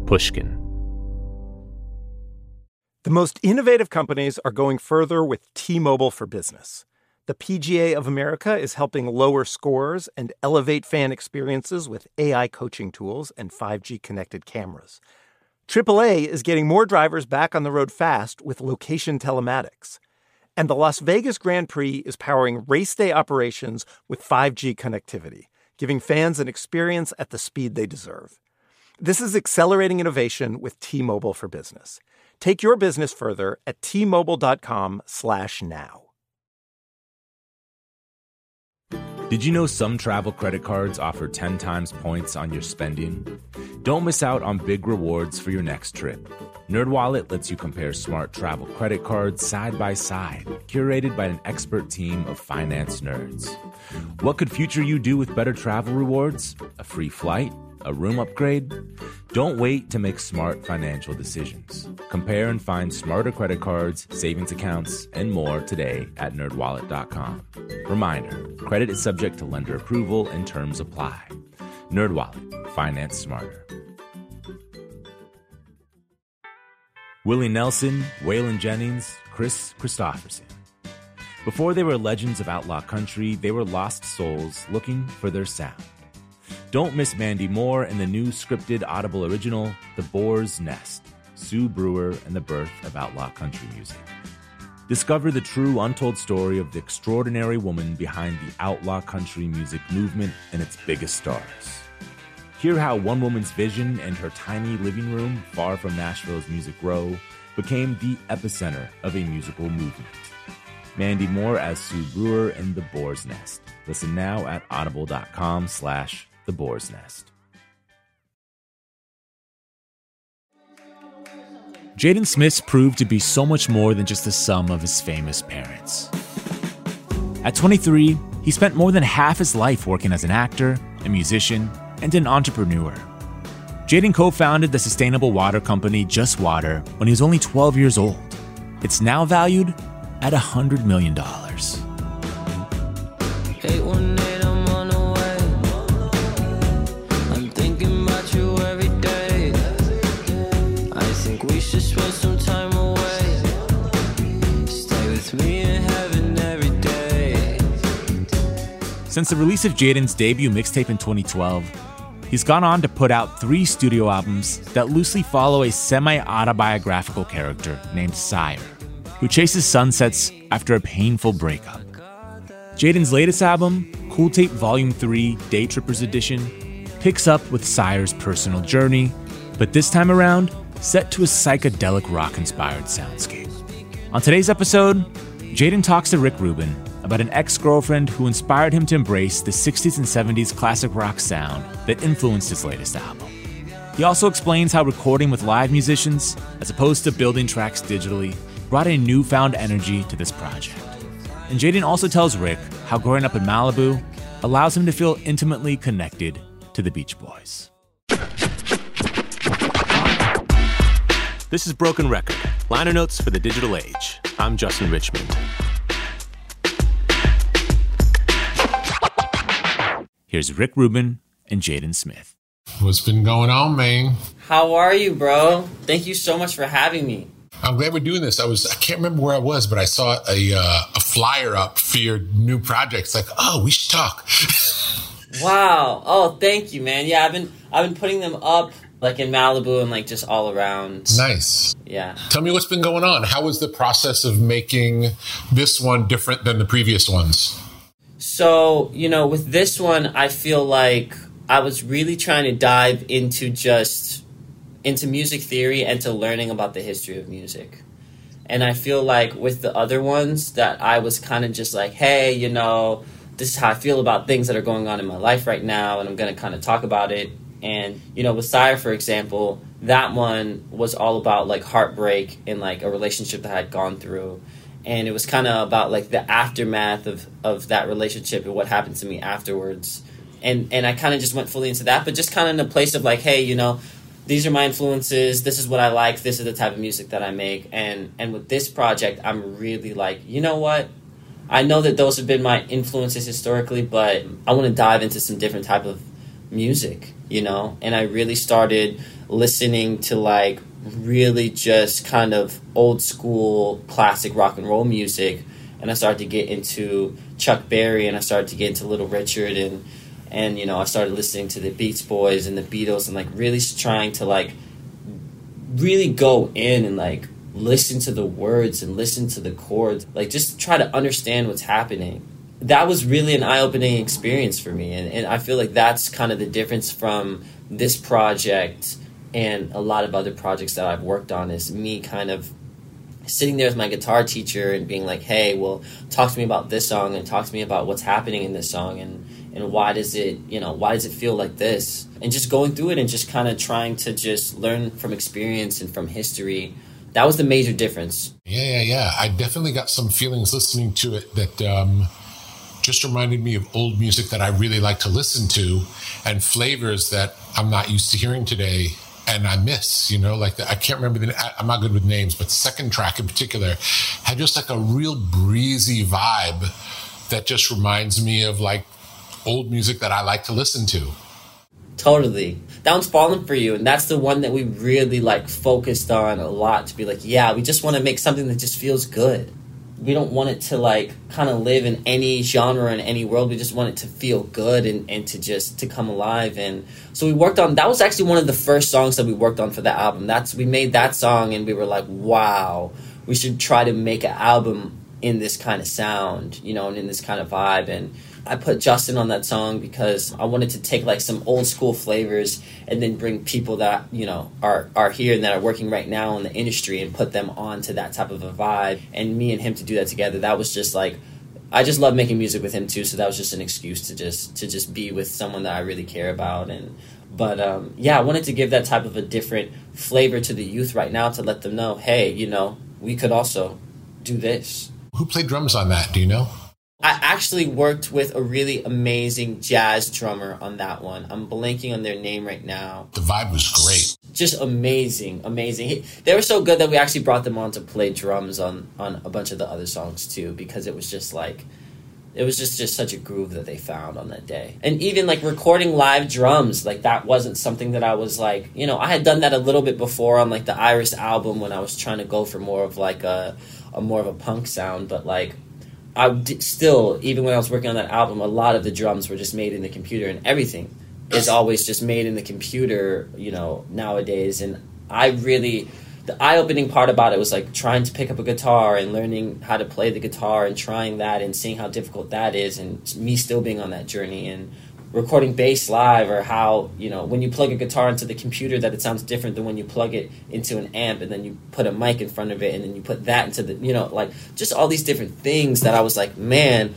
Pushkin. The most innovative companies are going further with T-Mobile for Business. The PGA of America is helping lower scores and elevate fan experiences with AI coaching tools and 5G connected cameras. AAA is getting more drivers back on the road fast with location telematics. And the Las Vegas Grand Prix is powering race day operations with 5G connectivity, giving fans an experience at the speed they deserve. This is accelerating innovation with T-Mobile for Business. Take your business further at T-Mobile.com/now. Did you know some travel credit cards offer 10 times points on your spending? Don't miss out on big rewards for your next trip. NerdWallet lets you compare smart travel credit cards side by side, curated by an expert team of finance nerds. What could future you do with better travel rewards? A free flight? A room upgrade? Don't wait to make smart financial decisions. Compare and find smarter credit cards, savings accounts, and more today at nerdwallet.com. Reminder, credit is subject to lender approval and terms apply. NerdWallet, finance smarter. Willie Nelson, Waylon Jennings, Chris Christopherson. Before they were legends of outlaw country, they were lost souls looking for their sound. Don't miss Mandy Moore in the new scripted Audible original, The Boar's Nest, Sue Brewer and the Birth of Outlaw Country Music. Discover the true untold story of the extraordinary woman behind the outlaw country music movement and its biggest stars. Hear how one woman's vision and her tiny living room, far from Nashville's Music Row, became the epicenter of a musical movement. Mandy Moore as Sue Brewer in The Boar's Nest. Listen now at audible.com/The Boar's Nest. Jaden Smith proved to be so much more than just the sum of his famous parents. At 23, he spent more than half his life working as an actor, a musician, and an entrepreneur. Jaden co-founded the sustainable water company Just Water when he was only 12 years old. It's now valued at $100 million. Since the release of Jaden's debut mixtape in 2012, he's gone on to put out 3 studio albums that loosely follow a semi-autobiographical character named Sire, who chases sunsets after a painful breakup. Jaden's latest album, Cool Tape Volume 3 Day Trippers Edition, picks up with Sire's personal journey, but this time around, set to a psychedelic rock-inspired soundscape. On today's episode, Jaden talks to Rick Rubin about an ex-girlfriend who inspired him to embrace the 60s and 70s classic rock sound that influenced his latest album. He also explains how recording with live musicians, as opposed to building tracks digitally, brought a newfound energy to this project. And Jaden also tells Rick how growing up in Malibu allows him to feel intimately connected to the Beach Boys. This is Broken Record, liner notes for the digital age. I'm Justin Richmond. Here's Rick Rubin and Jaden Smith. What's been going on, man? How are you, bro? Thank you so much for having me. I'm glad we're doing this. I can't remember where I was, but I saw a flyer up for your new project. It's like, oh, we should talk. Wow. Oh, thank you, man. Yeah, I've been putting them up like in Malibu and like just all around. Nice. Yeah. Tell me what's been going on. How was the process of making this one different than the previous ones? So, with this one, I feel like I was really trying to dive into music theory and to learning about the history of music. And I feel like with the other ones that I was kind of just like, hey, this is how I feel about things that are going on in my life right now, and I'm going to kind of talk about it. And, with Sire, for example, that one was all about like heartbreak and like a relationship that I had gone through. And it was kind of about like the aftermath of that relationship and what happened to me afterwards. And I kind of just went fully into that, but just kind of in a place of like, hey, these are my influences. This is what I like. This is the type of music that I make. And with this project, I'm really like, you know what? I know that those have been my influences historically, but I want to dive into some different type of music, you know? And I really started listening to like really just kind of old school classic rock and roll music. And I started to get into Chuck Berry, and I started to get into Little Richard, and you know, I started listening to the Beach Boys and the Beatles, and like really trying to like really go in and like listen to the words and listen to the chords, like just try to understand what's happening. That was really an eye-opening experience for me, and I feel like that's kind of the difference from this project and a lot of other projects that I've worked on, is me kind of sitting there with my guitar teacher and being like, hey, well, talk to me about this song, and talk to me about what's happening in this song, and why does it feel like this? And just going through it and just kind of trying to just learn from experience and from history. That was the major difference. Yeah. I definitely got some feelings listening to it that just reminded me of old music that I really like to listen to, and flavors that I'm not used to hearing today. And I miss, you know, like I can't remember I'm not good with names, but the second track in particular had just like a real breezy vibe that just reminds me of like old music that I like to listen to. Totally. That one's Falling For You, and that's the one that we really like focused on a lot, to be like, yeah, we just want to make something that just feels good. We don't want it to like kind of live in any genre, in any world. We just want it to feel good and to come alive. And so we worked on, that was actually one of the first songs that we worked on for the album. We made that song and we were like, wow, we should try to make an album in this kind of sound, you know, and in this kind of vibe. And I put Justin on that song because I wanted to take like some old school flavors and then bring people that, you know, are here and that are working right now in the industry and put them onto that type of a vibe. And me and him to do that together, that was just like, I just love making music with him too. So that was just an excuse to just be with someone that I really care about. But I wanted to give that type of a different flavor to the youth right now, to let them know, hey, you know, we could also do this. Who played drums on that? Do you know? I actually worked with a really amazing jazz drummer on that one. I'm blanking on their name right now. The vibe was great. Just amazing. They were so good that we actually brought them on to play drums on a bunch of the other songs too, because it was just such a groove that they found on that day. And even like recording live drums, like that wasn't something that I was like, you know, I had done that a little bit before on like the Iris album when I was trying to go for more of like a more of a punk sound, but like still, even when I was working on that album, a lot of the drums were just made in the computer, and everything is always just made in the computer, you know, nowadays. And the eye-opening part about it was like trying to pick up a guitar and learning how to play the guitar and trying that and seeing how difficult that is, and me still being on that journey, and recording bass live, or how, you know, when you plug a guitar into the computer that it sounds different than when you plug it into an amp, and then you put a mic in front of it and then you put that into the, you know, like just all these different things that I was like, man,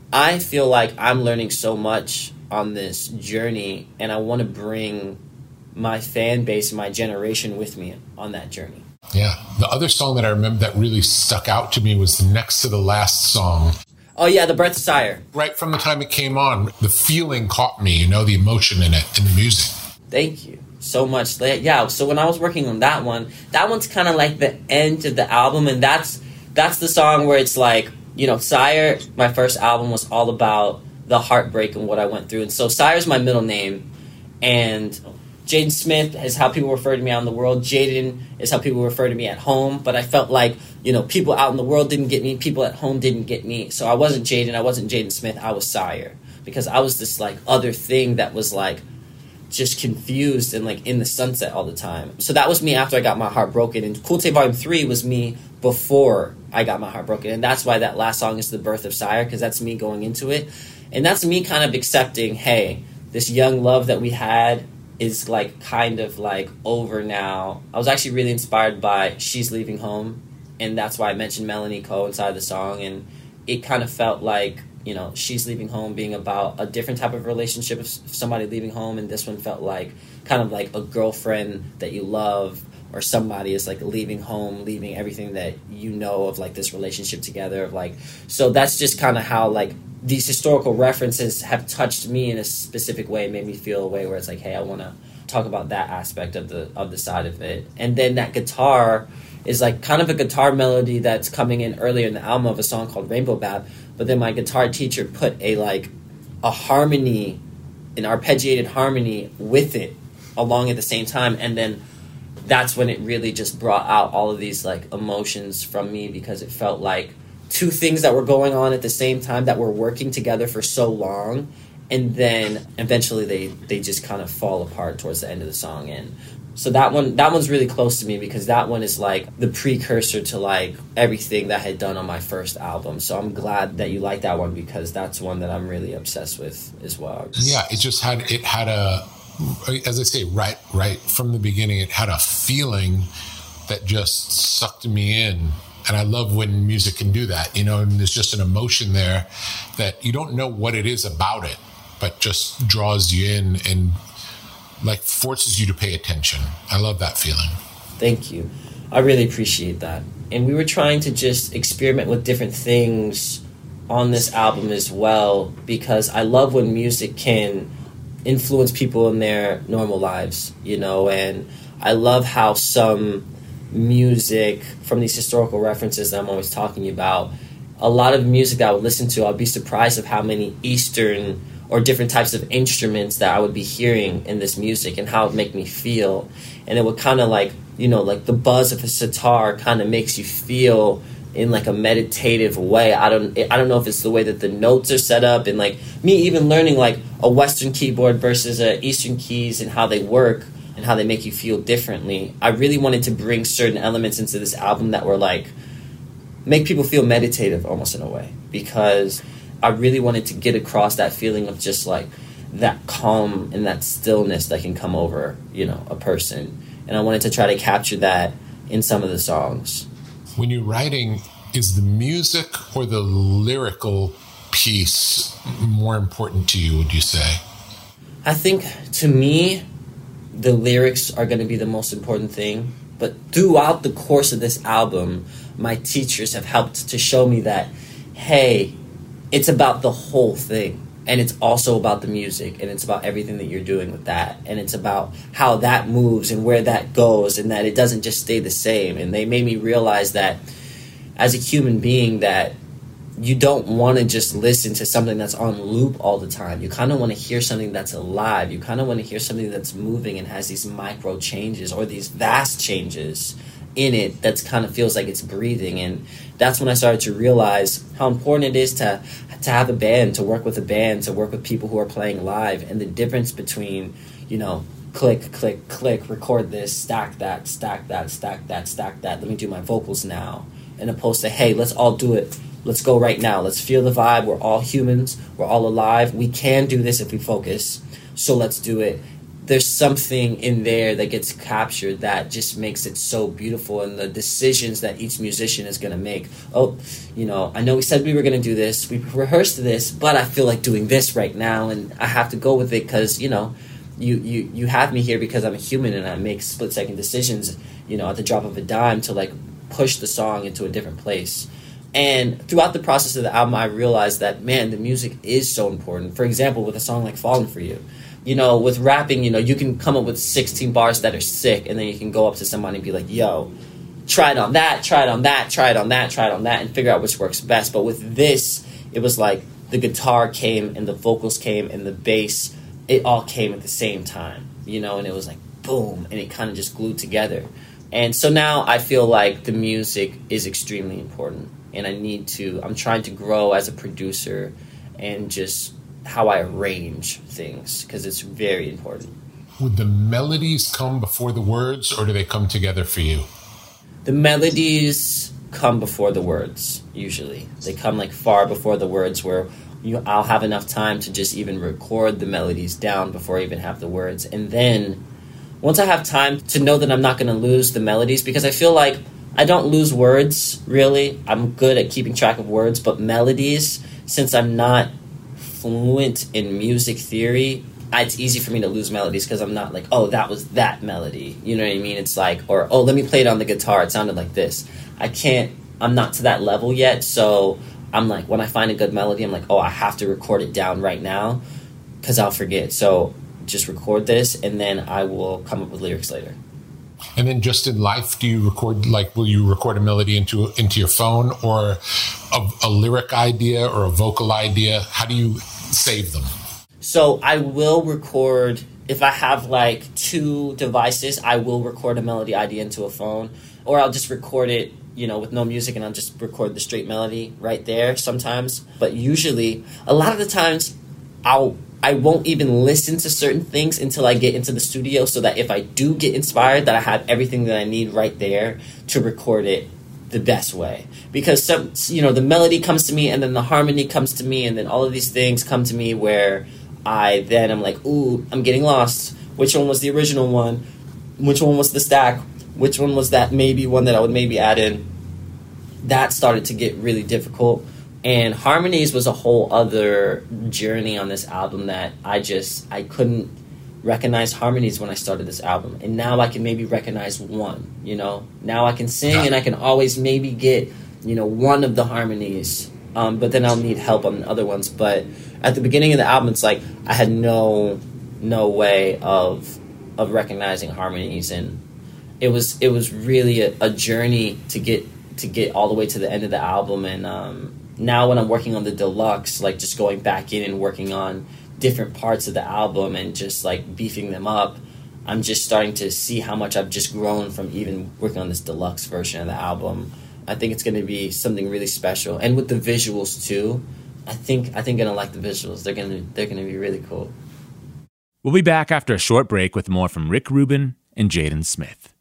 I feel like I'm learning so much on this journey, and I want to bring my fan base and my generation with me on that journey. Yeah. The other song that I remember that really stuck out to me was the next to the last song. Oh, yeah, The Birth of Sire. Right from the time it came on, the feeling caught me, you know, the emotion in it, and the music. Thank you so much. Yeah, so when I was working on that one's kind of like the end of the album, and that's the song where it's like, you know, Sire, my first album, was all about the heartbreak and what I went through. And so Sire's my middle name, and Jaden Smith is how people refer to me out in the world. Jaden is how people refer to me at home. But I felt like, you know, people out in the world didn't get me. People at home didn't get me. So I wasn't Jaden. I wasn't Jaden Smith. I was Sire. Because I was this, like, other thing that was, like, just confused and, like, in the sunset all the time. So that was me after I got my heart broken. And Cool Tape Volume 3 was me before I got my heart broken. And that's why that last song is The Birth of Sire, because that's me going into it. And that's me kind of accepting, hey, this young love that we had is like kind of like over now. I was actually really inspired by She's Leaving Home, and that's why I mentioned Melanie Coe inside the song, and it kind of felt like, you know, She's Leaving Home being about a different type of relationship of somebody leaving home, and this one felt like kind of like a girlfriend that you love, or somebody is like leaving home, leaving everything that you know of like this relationship together, of like, so that's just kind of how like these historical references have touched me in a specific way, made me feel a way where it's like, hey, I want to talk about that aspect of the side of it. And then that guitar is like kind of a guitar melody that's coming in earlier in the album of a song called Rainbow Bap, but then my guitar teacher put a harmony an arpeggiated harmony with it along at the same time. And then that's when it really just brought out all of these like emotions from me, because it felt like two things that were going on at the same time that were working together for so long, and then eventually they just kind of fall apart towards the end of the song. And so that one's really close to me, because that one is like the precursor to like everything that I had done on my first album. So I'm glad that you like that one, because that's one that I'm really obsessed with as well. Yeah, it had a, as I say, right from the beginning, it had a feeling that just sucked me in. And I love when music can do that, you know, and there's just an emotion there that you don't know what it is about it, but just draws you in and like forces you to pay attention. I love that feeling. Thank you. I really appreciate that. And we were trying to just experiment with different things on this album as well, because I love when music can influence people in their normal lives, you know, and I love how some music from these historical references that I'm always talking about, a lot of music that I would listen to, I'd be surprised of how many Eastern or different types of instruments that I would be hearing in this music and how it would make me feel. And it would kind of like, you know, like the buzz of a sitar kind of makes you feel in like a meditative way. I don't know if it's the way that the notes are set up, and like me even learning like a Western keyboard versus Eastern keys and how they work and how they make you feel differently. I really wanted to bring certain elements into this album that were like, make people feel meditative almost in a way, because I really wanted to get across that feeling of just like that calm and that stillness that can come over, you know, a person. And I wanted to try to capture that in some of the songs. When you're writing, is the music or the lyrical piece more important to you, would you say? I think to me, the lyrics are going to be the most important thing. But throughout the course of this album, my teachers have helped to show me that, hey, it's about the whole thing. And it's also about the music, and it's about everything that you're doing with that. And it's about how that moves and where that goes, and that it doesn't just stay the same. And they made me realize that as a human being, that you don't want to just listen to something that's on loop all the time. You kind of want to hear something that's alive. You kind of want to hear something that's moving and has these micro changes or these vast changes in it that kind of feels like it's breathing. And that's when I started to realize how important it is to have a band, to work with a band, to work with people who are playing live, and the difference between, you know, click, click, click, record this, stack that, stack that, stack that, stack that, let me do my vocals now, and opposed to, hey, let's all do it. Let's go right now. Let's feel the vibe. We're all humans. We're all alive. We can do this if we focus. So let's do it. There's something in there that gets captured that just makes it so beautiful, and the decisions that each musician is going to make. Oh, you know, I know we said we were going to do this. We rehearsed this, but I feel like doing this right now, and I have to go with it because, you know, you have me here because I'm a human and I make split-second decisions, you know, at the drop of a dime to, like, push the song into a different place. And throughout the process of the album, I realized that, man, the music is so important. For example, with a song like Falling For You, you know, with rapping, you know, you can come up with 16 bars that are sick, and then you can go up to somebody and be like, yo, try it on that, try it on that, try it on that, try it on that, and figure out which works best. But with this, it was like the guitar came and the vocals came and the bass, it all came at the same time, you know, and it was like, boom, and it kind of just glued together. And so now I feel like the music is extremely important, and I'm trying to grow as a producer and just how I arrange things, because it's very important. Would the melodies come before the words, or do they come together for you? The melodies come before the words, usually. They come like far before the words, where I'll have enough time to just even record the melodies down before I even have the words. And then once I have time to know that I'm not going to lose the melodies, because I feel like I don't lose words, really. I'm good at keeping track of words, but melodies, since I'm not fluent in music theory, it's easy for me to lose melodies because I'm not like, oh, that was that melody. You know what I mean? It's like, or, oh, let me play it on the guitar. It sounded like this. I'm not to that level yet. So I'm like, when I find a good melody, I'm like, oh, I have to record it down right now because I'll forget. So just record this, and then I will come up with lyrics later. And then just in life, do you record, like, will you record a melody into your phone, or a lyric idea or a vocal idea? How do you save them? So I will record, if I have like 2 devices, I will record a melody idea into a phone, or I'll just record it, with no music, and I'll just record the straight melody right there sometimes. But usually, a lot of the times, I won't even listen to certain things until I get into the studio, so that if I do get inspired, that I have everything that I need right there to record it the best way. Because the melody comes to me, and then the harmony comes to me, and then all of these things come to me where I'm like, ooh, I'm getting lost. Which one was the original one? Which one was the stack? Which one was that maybe one that I would maybe add in? That started to get really difficult. And harmonies was a whole other journey on this album that I couldn't recognize harmonies when I started this album. And now I can maybe recognize one, Now I can sing and I can always maybe get, one of the harmonies. But then I'll need help on the other ones. But at the beginning of the album, it's like I had no way of recognizing harmonies. And it was really a journey to get all the way to the end of the album. And now when I'm working on the deluxe, like just going back in and working on different parts of the album and just like beefing them up, I'm just starting to see how much I've just grown from even working on this deluxe version of the album. I think it's going to be something really special. And with the visuals too, I think gonna like the visuals. They're gonna be really cool. We'll be back after a short break with more from Rick Rubin and Jaden Smith.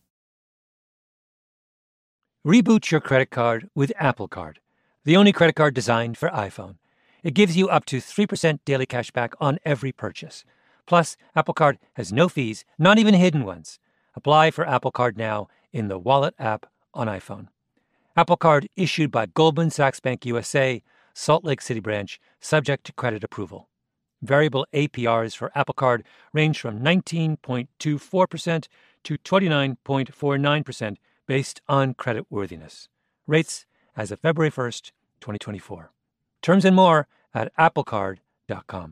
Reboot your credit card with Apple Card, the only credit card designed for iPhone. It gives you up to 3% daily cash back on every purchase. Plus, Apple Card has no fees, not even hidden ones. Apply for Apple Card now in the Wallet app on iPhone. Apple Card issued by Goldman Sachs Bank USA, Salt Lake City branch, subject to credit approval. Variable APRs for Apple Card range from 19.24% to 29.49% based on creditworthiness. Rates as of February 1st, 2024. Terms and more at applecard.com.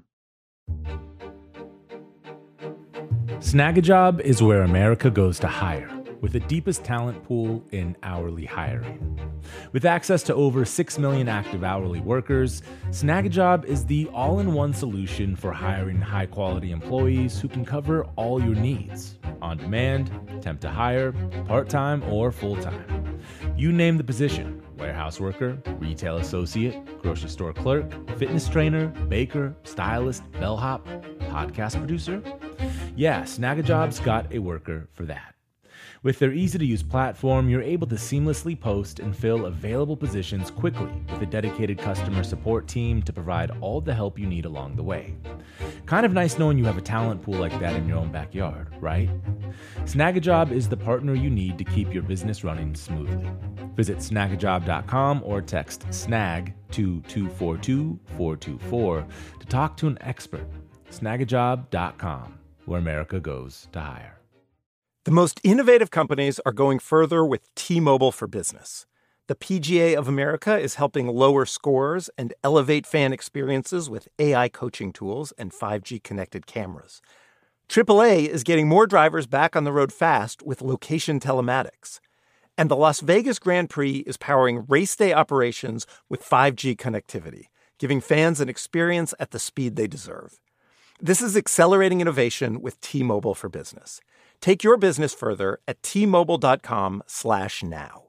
Snagajob is where America goes to hire, with the deepest talent pool in hourly hiring. With access to over 6 million active hourly workers, Snagajob is the all-in-one solution for hiring high-quality employees who can cover all your needs: on demand, temp to hire, part-time, or full-time. You name the position: warehouse worker, retail associate, grocery store clerk, fitness trainer, baker, stylist, bellhop, podcast producer. Yeah, Snagajob's got a worker for that. With their easy-to-use platform, you're able to seamlessly post and fill available positions quickly with a dedicated customer support team to provide all the help you need along the way. Kind of nice knowing you have a talent pool like that in your own backyard, right? Snagajob is the partner you need to keep your business running smoothly. Visit snagajob.com or text SNAG to 242-424 to talk to an expert. Snagajob.com, where America goes to hire. The most innovative companies are going further with T-Mobile for Business. The PGA of America is helping lower scores and elevate fan experiences with AI coaching tools and 5G connected cameras. AAA is getting more drivers back on the road fast with location telematics. And the Las Vegas Grand Prix is powering race day operations with 5G connectivity, giving fans an experience at the speed they deserve. This is accelerating innovation with T-Mobile for Business. Take your business further at T-Mobile.com/now.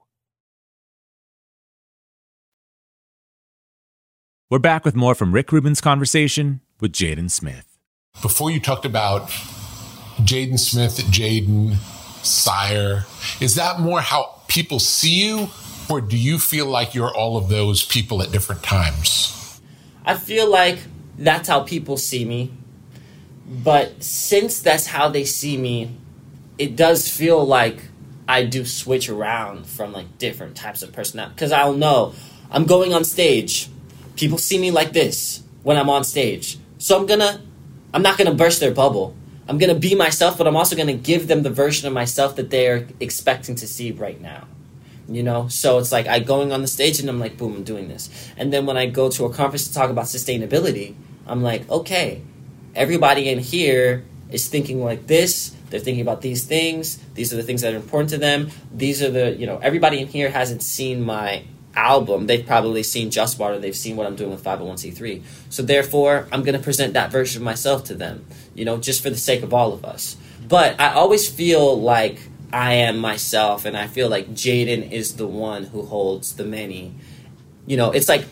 We're back with more from Rick Rubin's conversation with Jaden Smith. Before you talked about Jaden Smith, Jaden, Sire, is that more how people see you, or do you feel like you're all of those people at different times? I feel like that's how people see me. But since that's how they see me, it does feel like I do switch around from like different types of personality. Because I'll know I'm going on stage. People see me like this when I'm on stage. So I'm not gonna burst their bubble. I'm gonna be myself, but I'm also gonna give them the version of myself that they're expecting to see right now. So it's like I going on the stage and I'm like, boom, I'm doing this. And then when I go to a conference to talk about sustainability, I'm like, okay, everybody in here is thinking like this. They're thinking about these things. These are the things that are important to them. These are the, everybody in here hasn't seen my album, they've probably seen Just Water, they've seen what I'm doing with 501c3. So therefore, I'm going to present that version of myself to them, you know, just for the sake of all of us. But I always feel like I am myself, and I feel like Jaden is the one who holds the many. You know, it's like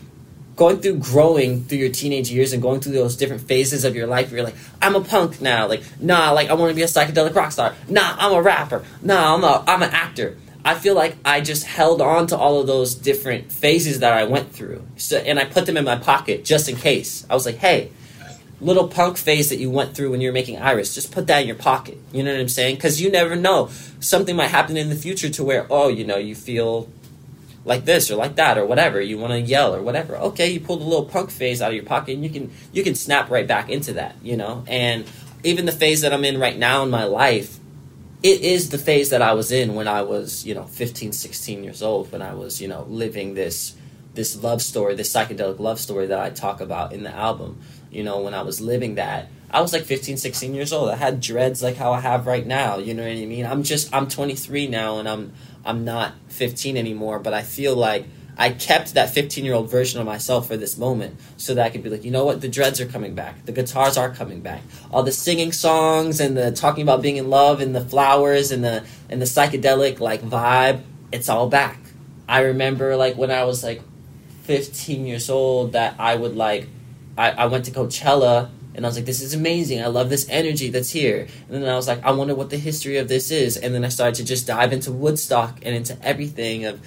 growing through your teenage years and going through those different phases of your life where you're like, I'm a punk now. Like, nah, like I want to be a psychedelic rock star. Nah, I'm a rapper. Nah, I'm an actor. I feel like I just held on to all of those different phases that I went through. So, and I put them in my pocket just in case. I was like, hey, little punk phase that you went through when you were making Iris, just put that in your pocket. You know what I'm saying? Because you never know. Something might happen in the future to where, oh, you know, you feel like this or like that or whatever. You want to yell or whatever. Okay, you pull the little punk phase out of your pocket and you can snap right back into that, you know? And even the phase that I'm in right now in my life, it is the phase that I was in when I was, you know, 15, 16 years old, when I was, you know, living this love story, this psychedelic love story that I talk about in the album. You know, when I was living that, I was like 15, 16 years old. I had dreads like how I have right now. You know what I mean? I'm 23 now, and I'm not 15 anymore, but I feel like I kept that 15-year-old version of myself for this moment so that I could be like, you know what? The dreads are coming back. The guitars are coming back. All the singing songs and the talking about being in love and the flowers and the psychedelic like vibe, it's all back. I remember like when I was like 15 years old that I would like, I went to Coachella and I was like, this is amazing. I love this energy that's here. And then I was like, I wonder what the history of this is. And then I started to just dive into Woodstock and into everything of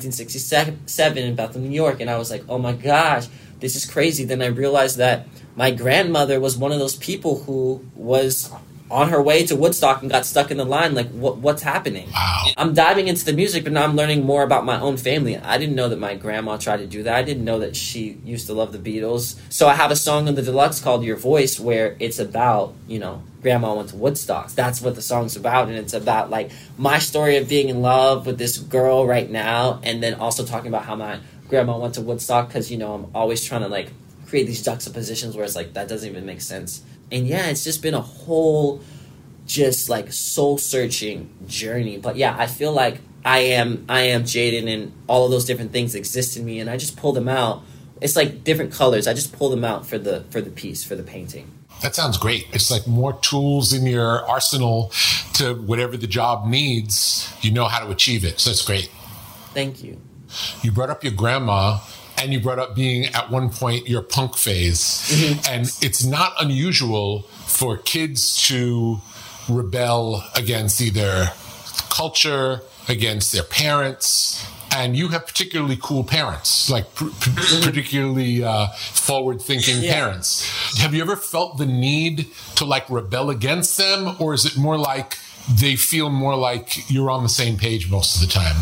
1967 in Bethel, New York. And I was like, oh my gosh, this is crazy. Then I realized that my grandmother was one of those people who was on her way to Woodstock and got stuck in the line. Like, what's happening? Wow. I'm diving into the music, but now I'm learning more about my own family. I didn't know that my grandma tried to do that. I didn't know that she used to love the Beatles. So I have a song on the deluxe called Your Voice where it's about, you know, grandma went to Woodstock. That's what the song's about. And it's about like my story of being in love with this girl right now. And then also talking about how my grandma went to Woodstock. Because, you know, I'm always trying to like create these juxtapositions where it's like, that doesn't even make sense. And yeah, it's just been a whole just like soul-searching journey. But yeah, I feel like I am Jaden, and all of those different things exist in me, and I just pull them out. It's like different colors. I just pull them out for the piece, for the painting. That sounds great. It's like more tools in your arsenal to whatever the job needs. You know how to achieve it. So that's great. Thank you. You brought up your grandma. And you brought up being at one point your punk phase. Mm-hmm. And it's not unusual for kids to rebel against either culture, against their parents. And you have particularly cool parents, like particularly forward-thinking parents. Have you ever felt the need to like rebel against them? Or is it more like they feel more like you're on the same page most of the time?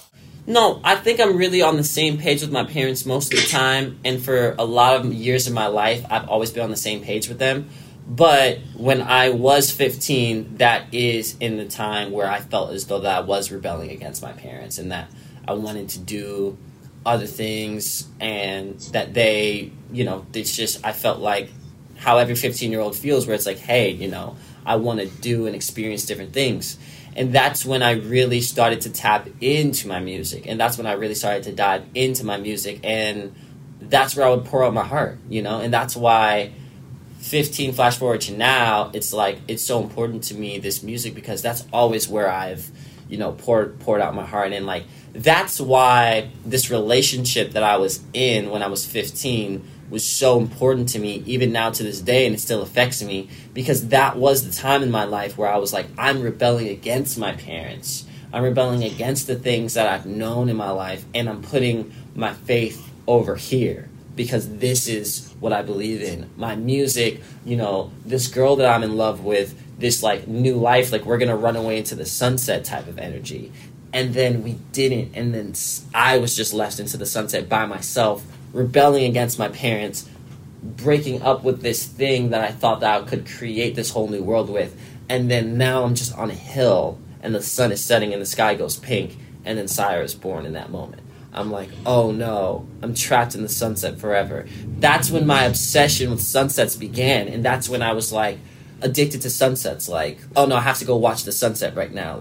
No, I think I'm really on the same page with my parents most of the time, and for a lot of years in my life, I've always been on the same page with them. But when I was 15, that is in the time where I felt as though that I was rebelling against my parents and that I wanted to do other things, and that they, you know, it's just, I felt like how every 15-year-old feels, where it's like, hey, you know, I want to do and experience different things. And that's when I really started to tap into my music. And that's when I really started to dive into my music. And that's where I would pour out my heart, you know? And that's why 15, flash forward to now, it's like, it's so important to me, this music, because that's always where I've, you know, poured out my heart. And like, that's why this relationship that I was in when I was 15 was so important to me, even now to this day, and it still affects me, because that was the time in my life where I was like, I'm rebelling against my parents. I'm rebelling against the things that I've known in my life, and I'm putting my faith over here, because this is what I believe in. My music, you know, this girl that I'm in love with, this like new life, like we're gonna run away into the sunset type of energy. And then we didn't, and then I was just left into the sunset by myself, rebelling against my parents, breaking up with this thing that I thought that I could create this whole new world with. And then now I'm just on a hill, and the sun is setting and the sky goes pink, and then Sire is born in that moment. I'm like, oh no, I'm trapped in the sunset forever. That's when my obsession with sunsets began, and that's when I was like addicted to sunsets. Like, oh no, I have to go watch the sunset right now. Like,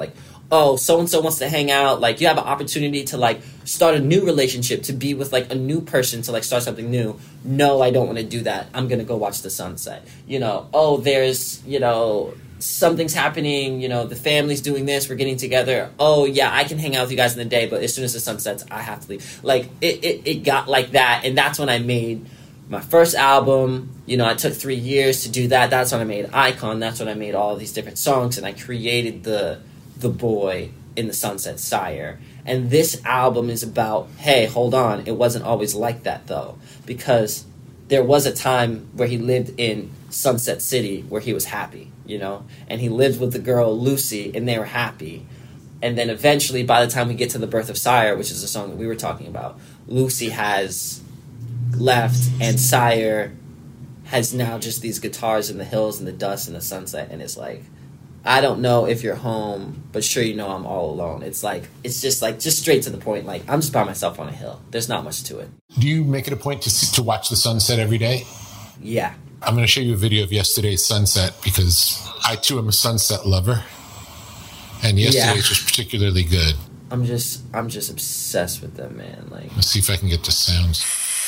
oh, so-and-so wants to hang out. Like, you have an opportunity to, like, start a new relationship, to be with, like, a new person, to, like, start something new. No, I don't want to do that. I'm going to go watch the sunset. You know, oh, there's, you know, something's happening. You know, the family's doing this. We're getting together. Oh, yeah, I can hang out with you guys in the day, but as soon as the sun sets, I have to leave. Like, it got like that, and that's when I made my first album. You know, I took 3 years to do that. That's when I made Icon. That's when I made all of these different songs, and I created the boy in the sunset, Sire. And this album is about, hey, hold on, it wasn't always like that, though, because there was a time where he lived in Sunset City where he was happy, you know, and he lived with the girl Lucy, and they were happy. And then eventually, by the time we get to The Birth of Sire, which is the song that we were talking about, Lucy has left, and Sire has now just these guitars in the hills and the dust and the sunset, and it's like, I don't know if you're home, but sure you know I'm all alone. It's like, it's just like, just straight to the point. Like, I'm just by myself on a hill. There's not much to it. Do you make it a point to watch the sunset every day? Yeah. I'm going to show you a video of yesterday's sunset because I too am a sunset lover. And yesterday's was particularly good. I'm just obsessed with them, man. Like, let's see if I can get the sounds.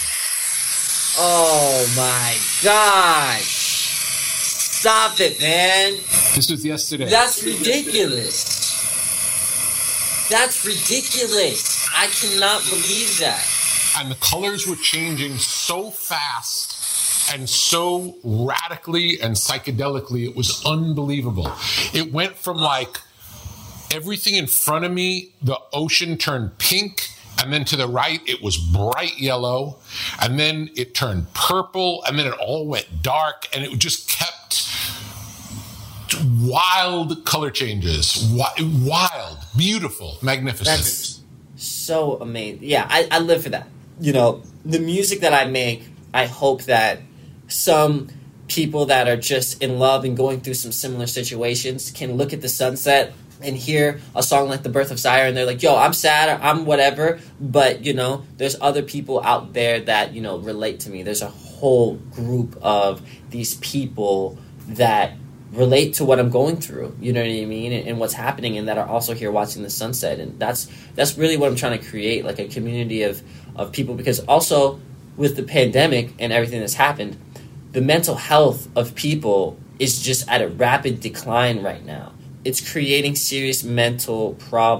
Oh my gosh. Stop it, man. This was yesterday. That's ridiculous. That's ridiculous. I cannot believe that. And the colors were changing so fast and so radically and psychedelically. It was unbelievable. It went from like everything in front of me, the ocean turned pink. And then to the right, it was bright yellow. And then it turned purple. And then it all went dark. And it just kept wild color changes. Wild, beautiful, magnificent. That's so amazing. Yeah, I live for that. You know, the music that I make, I hope that some people that are just in love and going through some similar situations can look at the sunset and hear a song like The Birth of Sire, and they're like, yo, I'm sad, or I'm whatever, but, you know, there's other people out there that, you know, relate to me. There's a whole group of these people that relate to what I'm going through, you know what I mean, and what's happening, and that are also here watching the sunset. And that's really what I'm trying to create, like a community of people, because also with the pandemic and everything that's happened, the mental health of people is just at a rapid decline right now. It's creating serious mental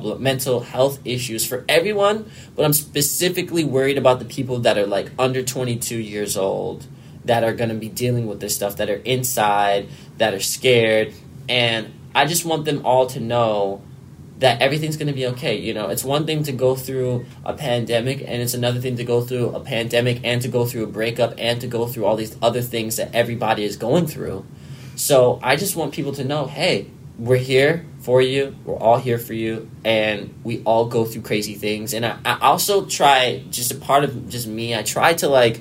health issues for everyone, but I'm specifically worried about the people that are like under 22 years old, that are going to be dealing with this stuff, that are inside, that are scared. And I just want them all to know that everything's going to be okay. You know, it's one thing to go through a pandemic, and it's another thing to go through a pandemic and to go through a breakup and to go through all these other things that everybody is going through. So I just want people to know, hey, we're here for you. We're all here for you. And we all go through crazy things. And I also try, just a part of just me, I try to like,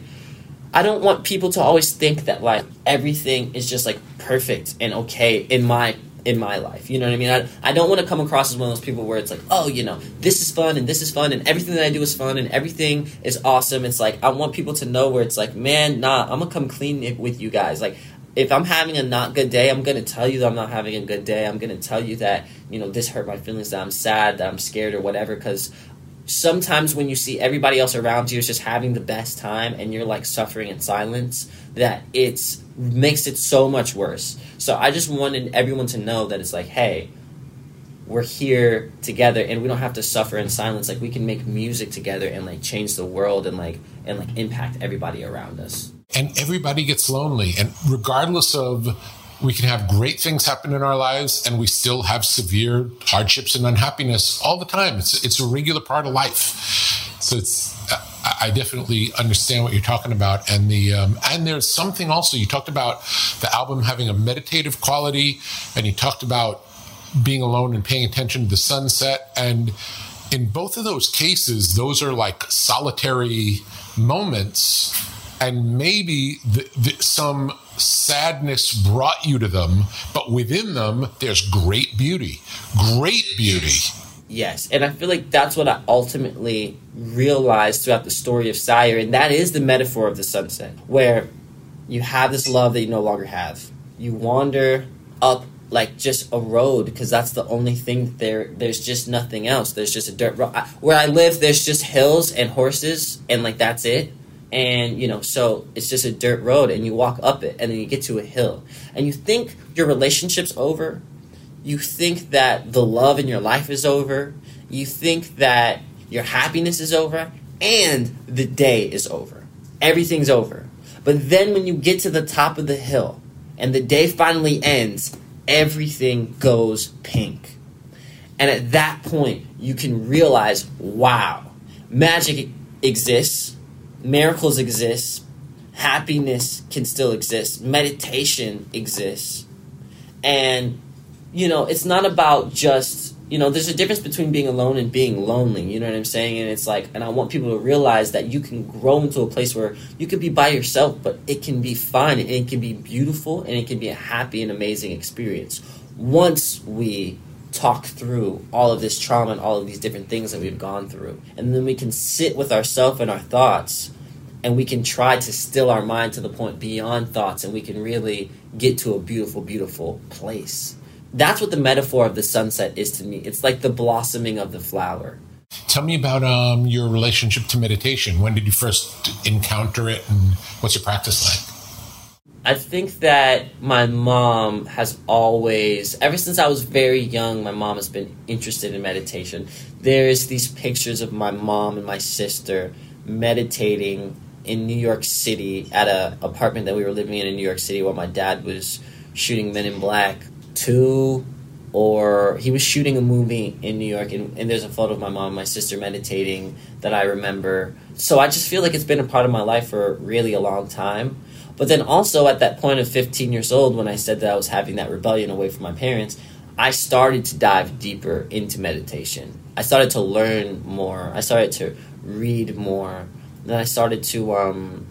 I don't want people to always think that like everything is just like perfect and okay in my life. You know what I mean? I don't want to come across as one of those people where it's like, oh, you know, this is fun and this is fun and everything that I do is fun and everything is awesome. It's like, I want people to know where it's like, man, nah, I'm going to come clean with you guys. Like, if I'm having a not good day, I'm going to tell you that I'm not having a good day. I'm going to tell you that, you know, this hurt my feelings, that I'm sad, that I'm scared or whatever, because sometimes when you see everybody else around you is just having the best time and you're like suffering in silence, that it makes it so much worse. So I just wanted everyone to know that it's like, hey, we're here together and we don't have to suffer in silence. Like, we can make music together and like change the world and impact everybody around us. And everybody gets lonely. And regardless of, we can have great things happen in our lives and we still have severe hardships and unhappiness all the time. It's a regular part of life. So I definitely understand what you're talking about. And and there's something also, you talked about the album having a meditative quality, and you talked about being alone and paying attention to the sunset. And in both of those cases, those are like solitary moments. And maybe some sadness brought you to them, but within them, there's great beauty. Great beauty. Yes, and I feel like that's what I ultimately realized throughout the story of Sire, and that is the metaphor of the sunset, where you have this love that you no longer have. You wander up like just a road, because that's the only thing there. There's just nothing else. There's just a dirt road. Where I live, there's just hills and horses, and like that's it. And, you know, so it's just a dirt road, and you walk up it, and then you get to a hill. And you think your relationship's over. You think that the love in your life is over. You think that your happiness is over. And the day is over. Everything's over. But then when you get to the top of the hill, and the day finally ends, everything goes pink. And at that point, you can realize, wow, magic exists. Miracles exist. Happiness can still exist. Meditation exists. And, you know, it's not about just, you know, there's a difference between being alone and being lonely. You know what I'm saying? And it's like, and I want people to realize that you can grow into a place where you can be by yourself, but it can be fun and it can be beautiful and it can be a happy and amazing experience. Once we talk through all of this trauma and all of these different things that we've gone through. And then we can sit with ourselves and our thoughts, and we can try to still our mind to the point beyond thoughts, and we can really get to a beautiful, beautiful place. That's what the metaphor of the sunset is to me. It's like the blossoming of the flower. Tell me about your relationship to meditation. When did you first encounter it, and what's your practice like? I think that my mom has always, ever since I was very young, my mom has been interested in meditation. There's these pictures of my mom and my sister meditating in New York City at an apartment that we were living in New York City while my dad was shooting Men in Black 2, or he was shooting a movie in New York, and there's a photo of my mom and my sister meditating that I remember. So I just feel like it's been a part of my life for really a long time. But then also at that point of 15 years old, when I said that I was having that rebellion away from my parents, I started to dive deeper into meditation. I started to learn more. I started to read more. Then I started to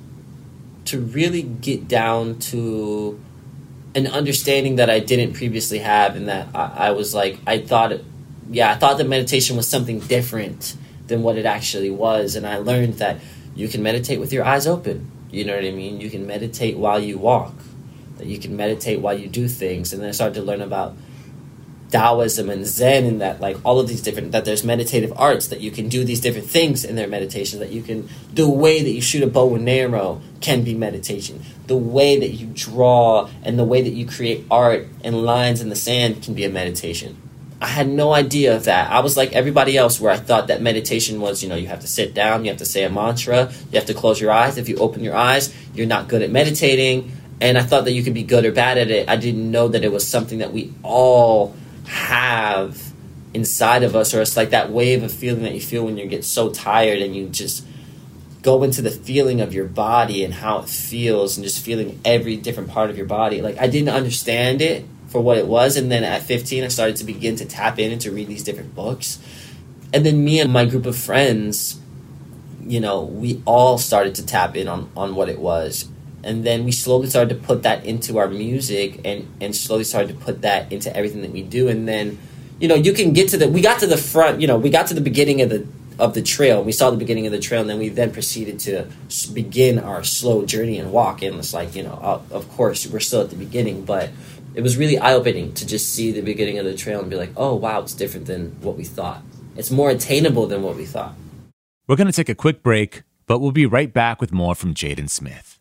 really get down to an understanding that I didn't previously have, and that I was like, I thought that meditation was something different than what it actually was. And I learned that you can meditate with your eyes open. You know what I mean? You can meditate while you walk, that you can meditate while you do things. And then I started to learn about Taoism and Zen, and that like all of these different, that there's meditative arts, that you can do these different things in their meditation, that you can, the way that you shoot a bow and arrow can be meditation. The way that you draw and the way that you create art and lines in the sand can be a meditation. I had no idea of that. I was like everybody else, where I thought that meditation was, you know, you have to sit down, you have to say a mantra, you have to close your eyes. If you open your eyes, you're not good at meditating. And I thought that you could be good or bad at it. I didn't know that it was something that we all have inside of us, or it's like that wave of feeling that you feel when you get so tired and you just go into the feeling of your body and how it feels, and just feeling every different part of your body. Like, I didn't understand it for what it was. And then at 15, I started to begin to tap in and to read these different books. And then me and my group of friends, you know, we all started to tap in on what it was. And then we slowly started to put that into our music, and slowly started to put that into everything that we do. And then, you know, you can get to we got to the front, you know, we got to the beginning of the trail. We saw the beginning of the trail, and then we then proceeded to begin our slow journey and walk. And it's like, you know, of course, we're still at the beginning, but it was really eye-opening to just see the beginning of the trail and be like, oh, wow, it's different than what we thought. It's more attainable than what we thought. We're going to take a quick break, but we'll be right back with more from Jaden Smith.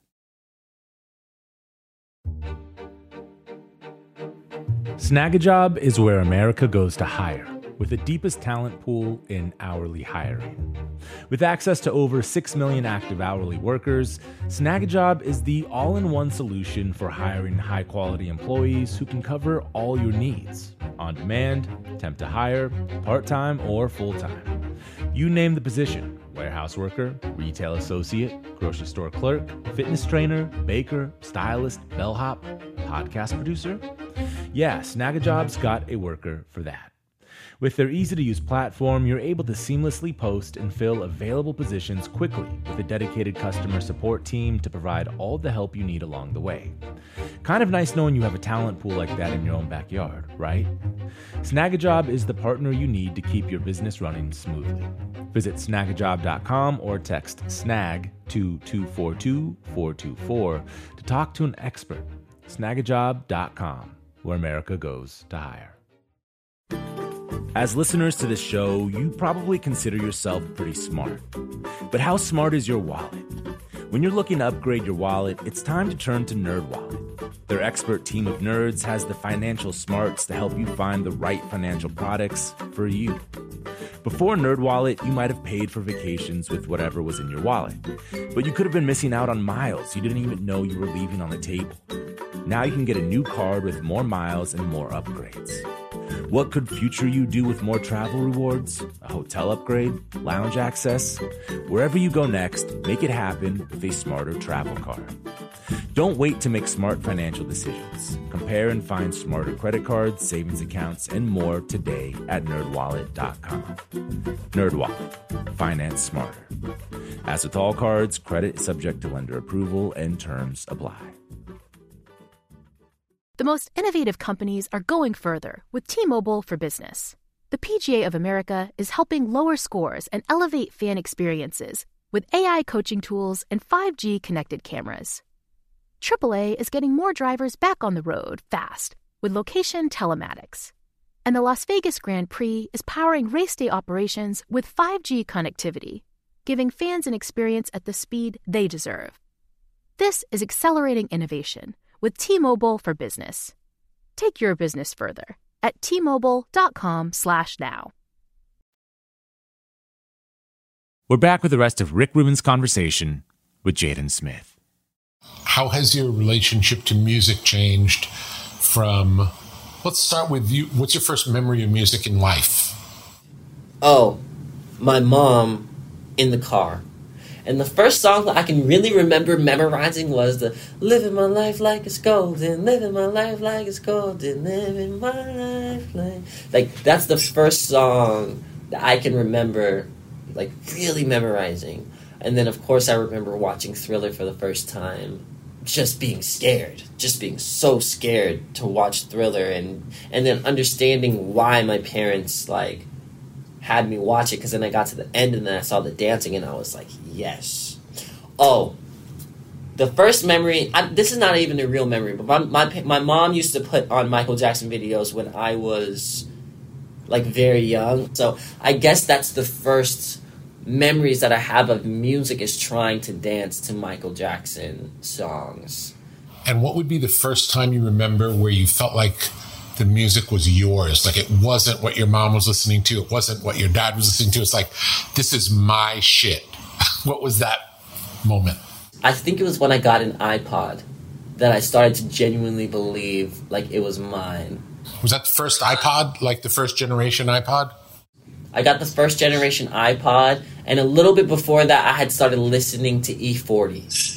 Snagajob is where America goes to hire, with the deepest talent pool in hourly hiring. With access to over 6 million active hourly workers, Snagajob is the all-in-one solution for hiring high-quality employees who can cover all your needs: on demand, temp to hire, part-time, or full-time. You name the position: warehouse worker, retail associate, grocery store clerk, fitness trainer, baker, stylist, bellhop, podcast producer. Yeah, Snagajob's got a worker for that. With their easy-to-use platform, you're able to seamlessly post and fill available positions quickly, with a dedicated customer support team to provide all the help you need along the way. Kind of nice knowing you have a talent pool like that in your own backyard, right? Snagajob is the partner you need to keep your business running smoothly. Visit snagajob.com or text SNAG to 242-424 to talk to an expert. Snagajob.com. where America goes to hire. As listeners to this show, you probably consider yourself pretty smart. But how smart is your wallet? When you're looking to upgrade your wallet, it's time to turn to NerdWallet. Their expert team of nerds has the financial smarts to help you find the right financial products for you. Before NerdWallet, you might have paid for vacations with whatever was in your wallet. But you could have been missing out on miles you didn't even know you were leaving on the table. Now you can get a new card with more miles and more upgrades. What could future you do with more travel rewards? A hotel upgrade? Lounge access? Wherever you go next, make it happen with a smarter travel card. Don't wait to make smart financial decisions. Compare and find smarter credit cards, savings accounts, and more today at nerdwallet.com. NerdWallet. Finance smarter. As with all cards, credit is subject to lender approval and terms apply. The most innovative companies are going further with T-Mobile for Business. The PGA of America is helping lower scores and elevate fan experiences with AI coaching tools and 5G connected cameras. AAA is getting more drivers back on the road fast with location telematics. And the Las Vegas Grand Prix is powering race day operations with 5G connectivity, giving fans an experience at the speed they deserve. This is accelerating innovation with T-Mobile for Business. Take your business further at T-Mobile.com/now. We're back with the rest of Rick Rubin's conversation with Jaden Smith. How has your relationship to music changed from, let's start with you. What's your first memory of music in life? Oh, my mom in the car. And the first song that I can really remember memorizing was the "Living My Life Like It's Golden, living my life like it's golden, living my life like..." That's the first song that I can remember, like, really memorizing. And then, of course, I remember watching Thriller for the first time, just being scared, just being so scared to watch Thriller, and then understanding why my parents, like, had me watch it, because then I got to the end and then I saw the dancing and I was like, yes. Oh, the first memory, this is not even a real memory, but my mom used to put on Michael Jackson videos when I was, like, very young. So I guess that's the first memories that I have of music, is trying to dance to Michael Jackson songs. And what would be the first time you remember where you felt like the music was yours? Like, it wasn't what your mom was listening to. It wasn't what your dad was listening to. It's like, this is my shit. What was that moment? I think it was when I got an iPod that I started to genuinely believe, like, it was mine. Was that the first iPod? Like the first generation iPod? I got the first generation iPod, and a little bit before that, I had started listening to E40.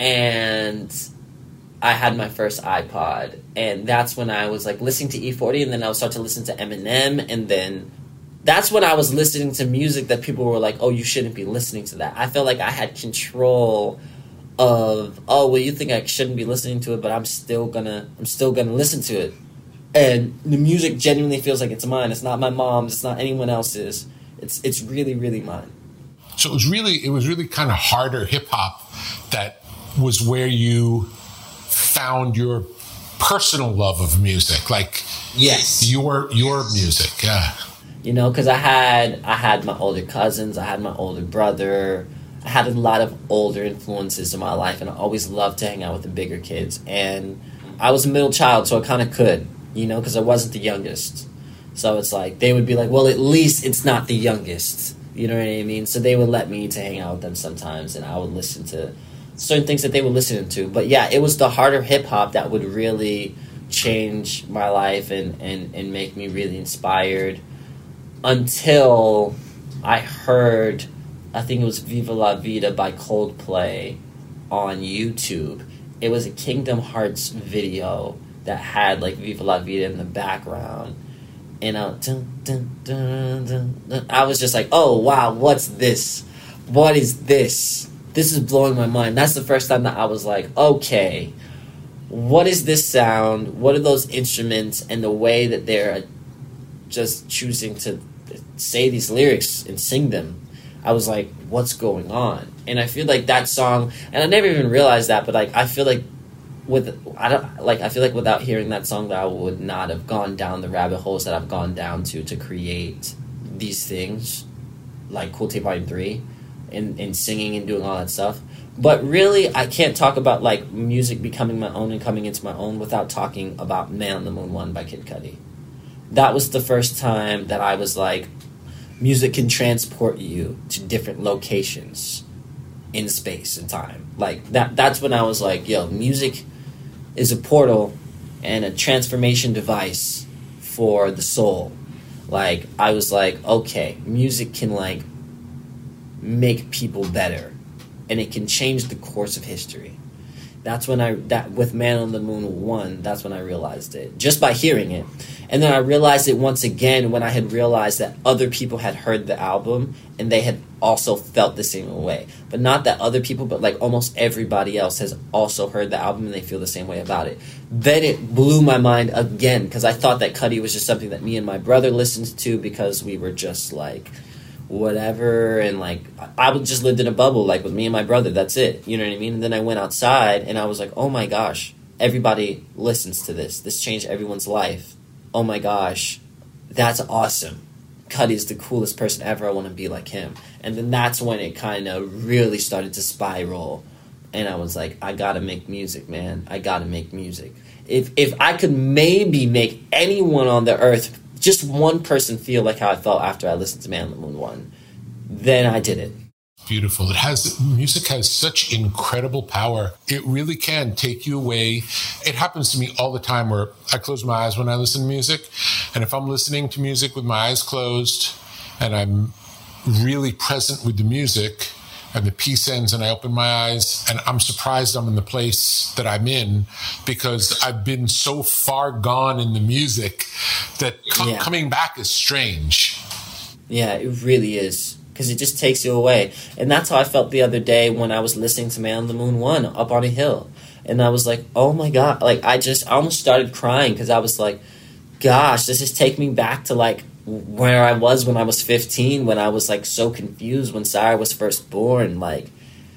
And I had my first iPod, and that's when I was, like, listening to E40, and then I would start to listen to Eminem, and then that's when I was listening to music that people were like, oh, you shouldn't be listening to that. I felt like I had control of, oh, well, you think I shouldn't be listening to it, but I'm still gonna listen to it. And the music genuinely feels like it's mine. It's not my mom's, it's not anyone else's. It's really, really mine. So it was really kind of harder hip hop that was where you found your personal love of music, like, yes, your music. Yeah, you know, because I had my older cousins, I had my older brother, I had a lot of older influences in my life, and I always loved to hang out with the bigger kids. And I was a middle child, so I kind of could, you know, because I wasn't the youngest. So it's like they would be like, well, at least it's not the youngest, you know what I mean? So they would let me to hang out with them sometimes, and I would listen to certain things that they were listening to. But yeah, it was the harder hip-hop that would really change my life and make me really inspired, until I heard, I think it was Viva La Vida by Coldplay on YouTube. It was a Kingdom Hearts video that had, like, Viva La Vida in the background. And I was just like, oh, wow, what's this? What is this? This is blowing my mind. That's the first time that I was like, okay, what is this sound? What are those instruments? And the way that they're just choosing to say these lyrics and sing them. I was like, what's going on? And I feel like that song, and I never even realized that, but, like, I feel like I feel like without hearing that song, that I would not have gone down the rabbit holes that I've gone down to create these things, like Cool Tape Volume 3, and singing and doing all that stuff. But really, I can't talk about like music becoming my own and coming into my own without talking about Man on the Moon 1 by Kid Cudi. That was the first time that I was like, music can transport you to different locations in space and time. Like that's when I was like, yo, music is a portal and a transformation device for the soul. Like, I was like, okay, music can like make people better, and it can change the course of history. That's when with Man on the Moon 1, that's when I realized it, just by hearing it. And then I realized it once again when I had realized that other people had heard the album and they had also felt the same way. But not that other people, but like almost everybody else has also heard the album and they feel the same way about it. Then it blew my mind again, because I thought that Cudi was just something that me and my brother listened to because we were just like, whatever, and like I just lived in a bubble, like with me and my brother, that's it, you know what I mean? And then I went outside and I was like, oh my gosh, everybody listens to this changed everyone's life. Oh my gosh, that's awesome. Cudi's the coolest person ever, I want to be like him. And then that's when it kind of really started to spiral, and I was like, I gotta make music, man, I gotta make music. If I could maybe make anyone on the earth, just one person, feel like how I felt after I listened to Man on the Moon 1, then I did it. Beautiful. Music has such incredible power. It really can take you away. It happens to me all the time where I close my eyes when I listen to music. And if I'm listening to music with my eyes closed and I'm really present with the music, and the piece ends and I open my eyes and I'm surprised I'm in the place that I'm in, because I've been so far gone in the music that coming back is strange. Yeah, it really is, because it just takes you away. And that's how I felt the other day when I was listening to Man on the Moon 1 up on a hill. And I was like, oh my God, like I almost started crying, because I was like, gosh, this is taking me back to like where I was when I was 15, when I was like so confused when Sire was first born. Like,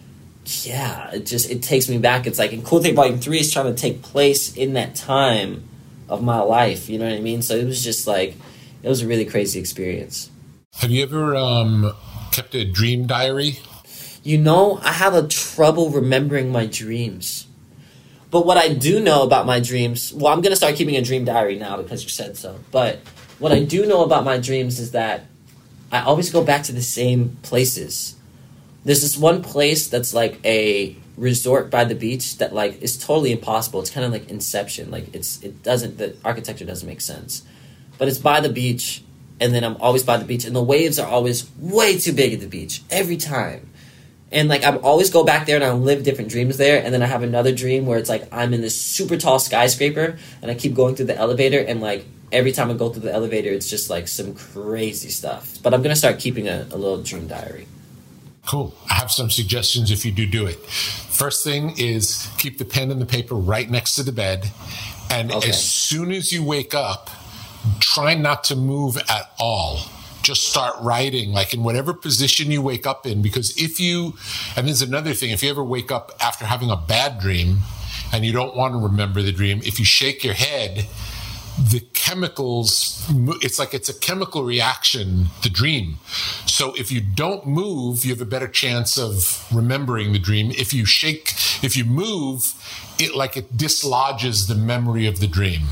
yeah, it takes me back. It's like, and Cool Tape Volume 3 is trying to take place in that time of my life, you know what I mean? So it was just like, it was a really crazy experience. Have you ever kept a dream diary? You know, I have a trouble remembering my dreams. But what I do know about my dreams, well, I'm going to start keeping a dream diary now because you said so. But what I do know about my dreams is that I always go back to the same places. There's this one place that's like a resort by the beach that like is totally impossible. It's kind of like Inception. Like the architecture doesn't make sense. But it's by the beach, and then I'm always by the beach, and the waves are always way too big at the beach every time. And like I always go back there and I live different dreams there, and then I have another dream where it's like I'm in this super tall skyscraper and I keep going through the elevator, and like every time I go through the elevator it's just like some crazy stuff. But I'm gonna start keeping a little dream diary. Cool. I have some suggestions if you do it. First thing is keep the pen and the paper right next to the bed, and as soon as you wake up, try not to move at all. Just start writing, like in whatever position you wake up in, because and there's another thing, if you ever wake up after having a bad dream and you don't want to remember the dream, if you shake your head, the chemicals, it's a chemical reaction, the dream. So if you don't move, you have a better chance of remembering the dream. If you move, it dislodges the memory of the dream.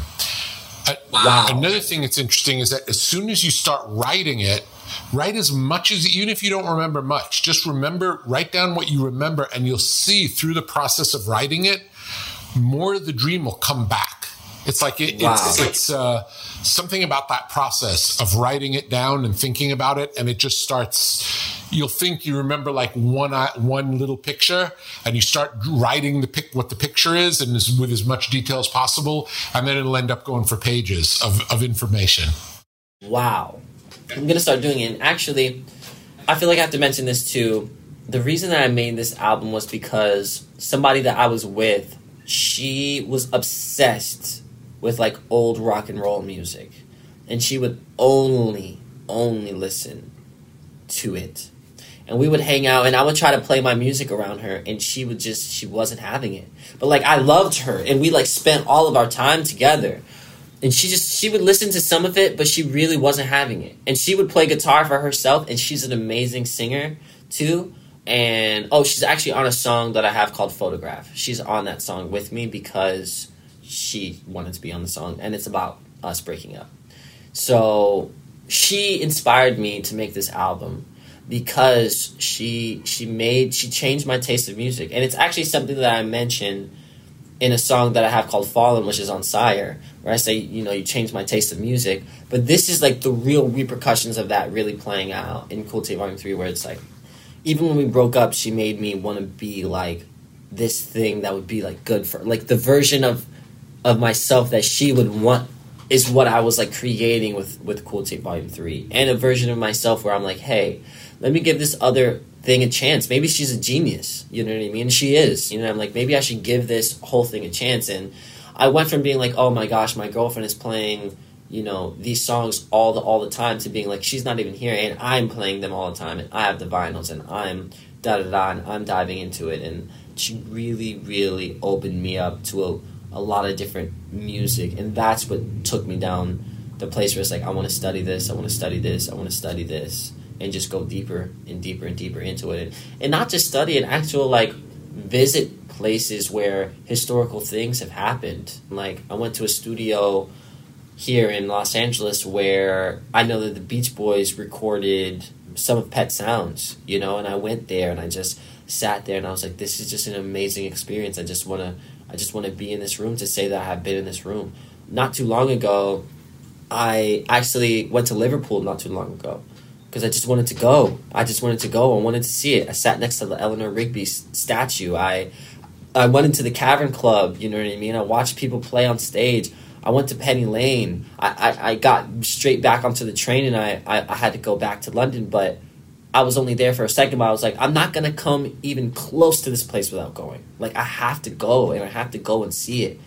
Wow. Another thing that's interesting is that as soon as you start writing it, write as much as, even if you don't remember much, just write down what you remember, and you'll see through the process of writing it, more of the dream will come back. It's like it's something about that process of writing it down and thinking about it, and it just starts. You'll think you remember like one little picture, and you start writing what the picture is, and with as much detail as possible, and then it'll end up going for pages of information. Wow. I'm going to start doing it. And actually, I feel like I have to mention this too. The reason that I made this album was because somebody that I was with, she was obsessed with like old rock and roll music, and she would only listen to it. and we would hang out, and I would try to play my music around her, and she wasn't having it. But like, I loved her, and we like spent all of our time together. And she would listen to some of it, but she really wasn't having it. And she would play guitar for herself, and she's an amazing singer too. And she's actually on a song that I have called Photograph. She's on that song with me because she wanted to be on the song, and it's about us breaking up. So she inspired me to make this album because she changed my taste of music. And it's actually something that I mentioned in a song that I have called Fallen, which is on Sire, where I say, you changed my taste of music. But this is like the real repercussions of that really playing out in Cool Tape Volume 3, where it's like, even when we broke up, she made me want to be like this thing that would be like good for, like the version of myself that she would want is what I was like creating with Cool Tape Volume 3. And a version of myself where I'm like, hey, let me give this other thing a chance. Maybe she's a genius, you know what I mean? She is, I'm like, maybe I should give this whole thing a chance. And I went from being like, oh my gosh, my girlfriend is playing, these songs all the time, to being like, she's not even here, and I'm playing them all the time, and I have the vinyls, and I'm and I'm diving into it. And she really, really opened me up to a lot of different music, and that's what took me down the place where it's like, I want to study this, I want to study this, I want to study this, and just go deeper and deeper and deeper into it. And not just study it, actual, like, visit places where historical things have happened. Like, I went to a studio here in Los Angeles where I know that the Beach Boys recorded some of Pet Sounds, and I went there and I just sat there and I was like, this is just an amazing experience. I just want to be in this room to say that I have been in this room. Not too long ago, I actually went to Liverpool not too long ago, because I just wanted to go. I wanted to see it. I sat next to the Eleanor Rigby statue. I went into the Cavern Club, you know what I mean? I watched people play on stage. I went to Penny Lane. I got straight back onto the train, and I had to go back to London, but I was only there for a second, but I was like, I'm not going to come even close to this place without going. Like, I have to go, and I have to go and see it.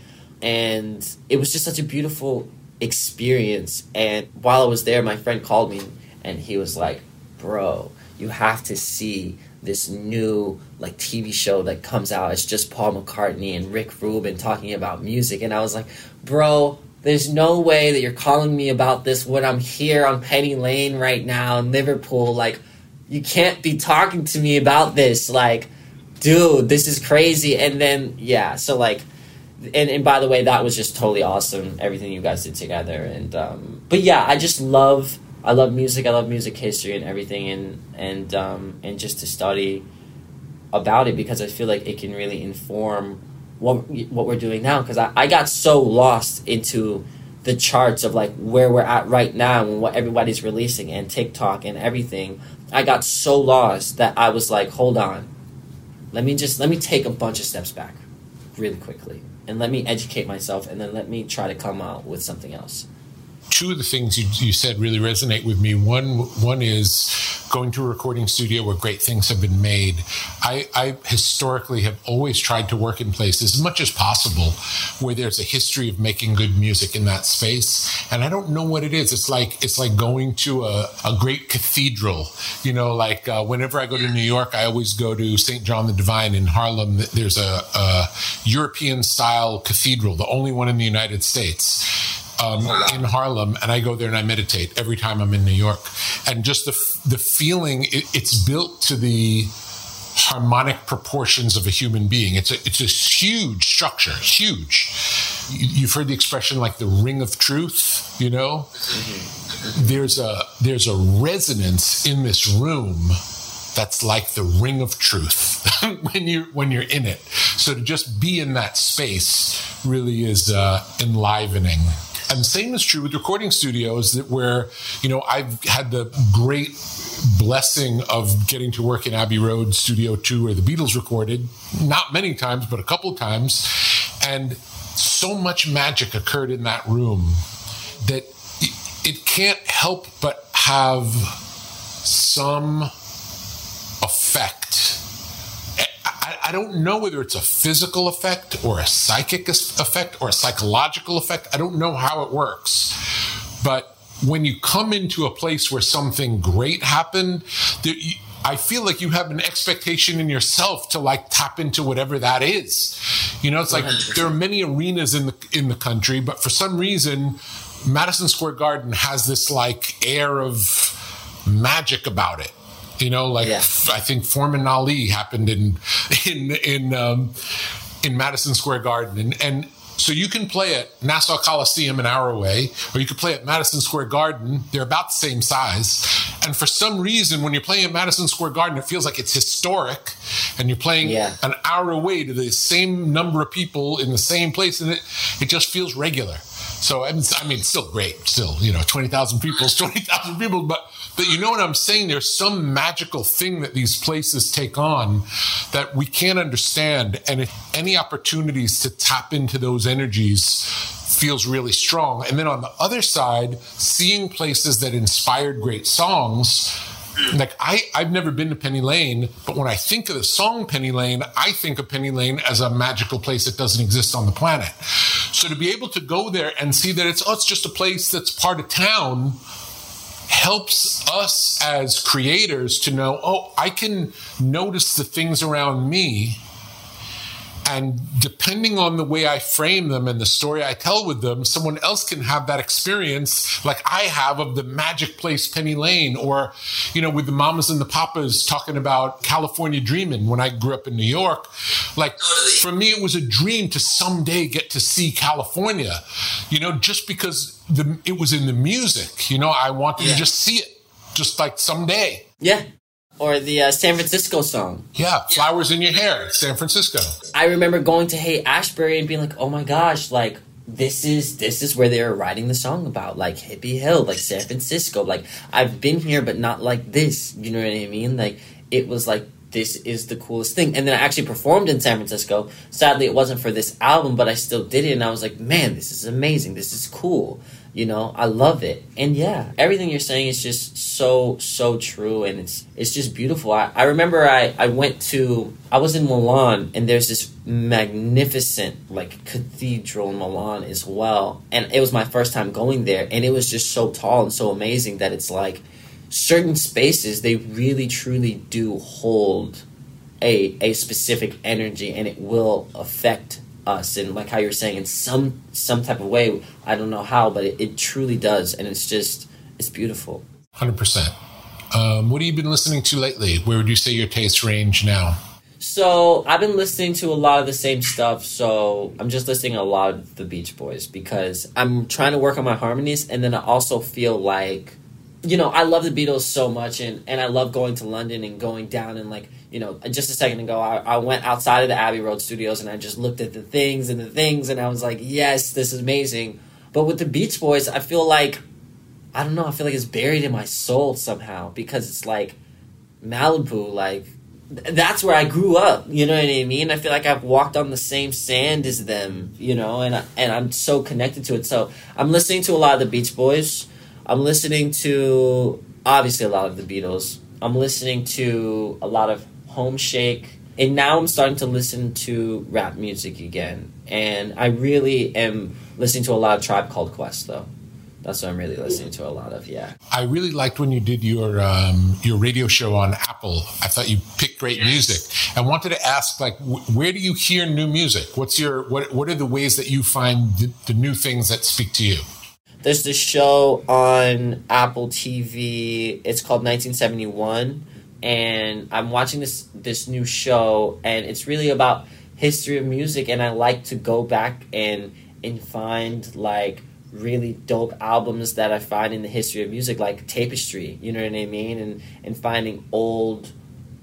And it was just such a beautiful experience. And while I was there, my friend called me, and he was like, bro, you have to see this new like TV show that comes out. It's just Paul McCartney and Rick Rubin talking about music. And I was like, bro, there's no way that you're calling me about this when I'm here on Penny Lane right now in Liverpool. Like, you can't be talking to me about this. Like, dude, this is crazy. And then, yeah, so like, and by the way, that was just totally awesome, everything you guys did together. And but yeah, I love music. I love music history and everything, and just to study about it, because I feel like it can really inform what we're doing now. Because I got so lost into the charts of like where we're at right now and what everybody's releasing and TikTok and everything. I got so lost that I was like, hold on, let me take a bunch of steps back really quickly, and let me educate myself, and then let me try to come out with something else. Two of the things you said really resonate with me. One is going to a recording studio where great things have been made. I historically have always tried to work in places as much as possible where there's a history of making good music in that space. And I don't know what it is. It's like going to a great cathedral. Like whenever I go to New York, I always go to St. John the Divine in Harlem. There's a European style cathedral, the only one in the United States. In Harlem, and I go there and I meditate every time I'm in New York. And just the feeling, it's built to the harmonic proportions of a human being. It's a huge structure, huge. You've heard the expression like the ring of truth, Mm-hmm. There's a resonance in this room that's like the ring of truth when you're in it. So to just be in that space really is enlivening. And same is true with recording studios, that where, I've had the great blessing of getting to work in Abbey Road Studio 2 where the Beatles recorded, not many times, but a couple of times. And so much magic occurred in that room that it can't help but have some effect. I don't know whether it's a physical effect or a psychic effect or a psychological effect. I don't know how it works. But when you come into a place where something great happened, I feel like you have an expectation in yourself to like tap into whatever that is. You know, it's like 100%. There are many arenas in the country, but for some reason, Madison Square Garden has this like air of magic about it. You know, like I think Foreman Ali happened in Madison Square Garden, and so you can play at Nassau Coliseum an hour away, or you could play at Madison Square Garden. They're about the same size. And for some reason, when you're playing at Madison Square Garden, it feels like it's historic, and you're playing an hour away to the same number of people in the same place, and it just feels regular. So, I mean, it's still great. Still, 20,000 people is 20,000 people. But you know what I'm saying? There's some magical thing that these places take on that we can't understand. And any opportunities to tap into those energies feels really strong. And then on the other side, seeing places that inspired great songs. Like I've never been to Penny Lane, but when I think of the song Penny Lane, I think of Penny Lane as a magical place that doesn't exist on the planet. So to be able to go there and see that it's just a place that's part of town helps us as creators to know, I can notice the things around me. And depending on the way I frame them and the story I tell with them, someone else can have that experience like I have of the magic place Penny Lane, or, with the Mamas and the Papas talking about California dreaming when I grew up in New York. Like, for me, it was a dream to someday get to see California, just because it was in the music. I wanted to just see it, just like someday. Yeah. Or the San Francisco song. Yeah, Flowers in Your Hair, San Francisco. I remember going to Haight-Ashbury and being like, oh my gosh, like, this is where they were writing the song about, like, Hippie Hill, like, San Francisco. Like, I've been here, but not like this. You know what I mean? Like, it was like, this is the coolest thing. And then I actually performed in San Francisco. Sadly, it wasn't for this album, but I still did it. And I was like, man, this is amazing. This is cool. I love it. And yeah, everything you're saying is just so true. And it's just beautiful. I remember I was in Milan, and there's this magnificent like cathedral in Milan as well. And it was my first time going there. And it was just so tall and so amazing that it's like certain spaces, they really truly do hold a specific energy, and it will affect us, and like how you're saying, in some type of way. I don't know how, but it truly does, and it's beautiful. 100%. What have you been listening to lately? Where would you say your taste range now? So I've been listening to a lot of the same stuff. So I'm just listening to a lot of the Beach Boys because I'm trying to work on my harmonies, and then I also feel like, I love the Beatles so much, and I love going to London and going down and like, just a second ago, I went outside of the Abbey Road studios and I just looked at the things, and I was like, yes, this is amazing. But with the Beach Boys, I feel like, I don't know, I feel like it's buried in my soul somehow, because it's like Malibu, like, that's where I grew up, you know what I mean? I feel like I've walked on the same sand as them, and I'm so connected to it. So I'm listening to a lot of the Beach Boys. I'm listening to, obviously, a lot of the Beatles. I'm listening to a lot of Home Shake. And now I'm starting to listen to rap music again. And I really am listening to a lot of Tribe Called Quest, though. That's what I'm really listening to a lot of, yeah. I really liked when you did your radio show on Apple. I thought you picked great music. I wanted to ask, like, where do you hear new music? What are the ways that you find the new things that speak to you? There's this show on Apple TV. It's called 1971. And I'm watching this new show, and it's really about history of music. And I like to go back and find, like, really dope albums that I find in the history of music, like Tapestry, you know what I mean? And finding old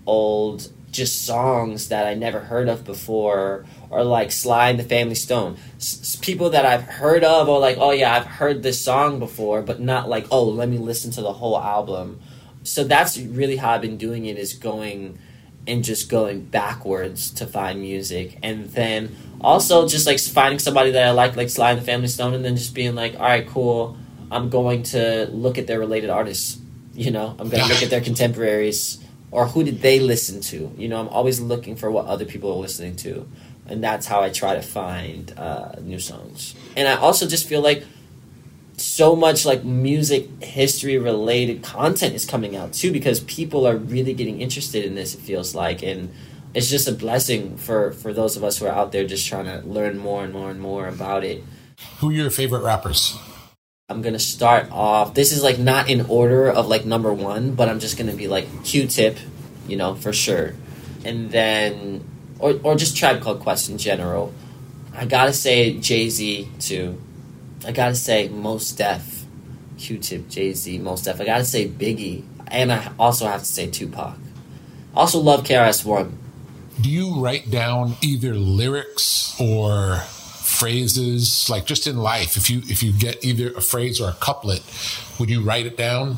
just songs that I never heard of before, or like Sly and the Family Stone. People that I've heard of, or like, oh yeah, I've heard this song before, but not like, oh, let me listen to the whole album. So that's really how I've been doing it, is going backwards to find music. And then also just like finding somebody that I like Sly and the Family Stone, and then just being like, all right, cool, I'm going to look at their related artists. I'm going to look at their contemporaries, or who did they listen to? I'm always looking for what other people are listening to. And that's how I try to find new songs. And I also just feel like so much like music history related content is coming out too, because people are really getting interested in this, it feels like. And it's just a blessing for those of us who are out there just trying to learn more and more and more about it. Who are your favorite rappers? I'm going to start off, this is like not in order of like number one, but I'm just going to be like Q-Tip, you know, for sure. And then, or just Tribe Called Quest in general. I got to say Jay-Z too. I got to say Mos Def, Q-Tip, Jay-Z, Mos Def. I got to say Biggie. And I also have to say Tupac. Also love KRS-One. Do you write down either lyrics or phrases, like just in life, if you get either a phrase or a couplet, would you write it down?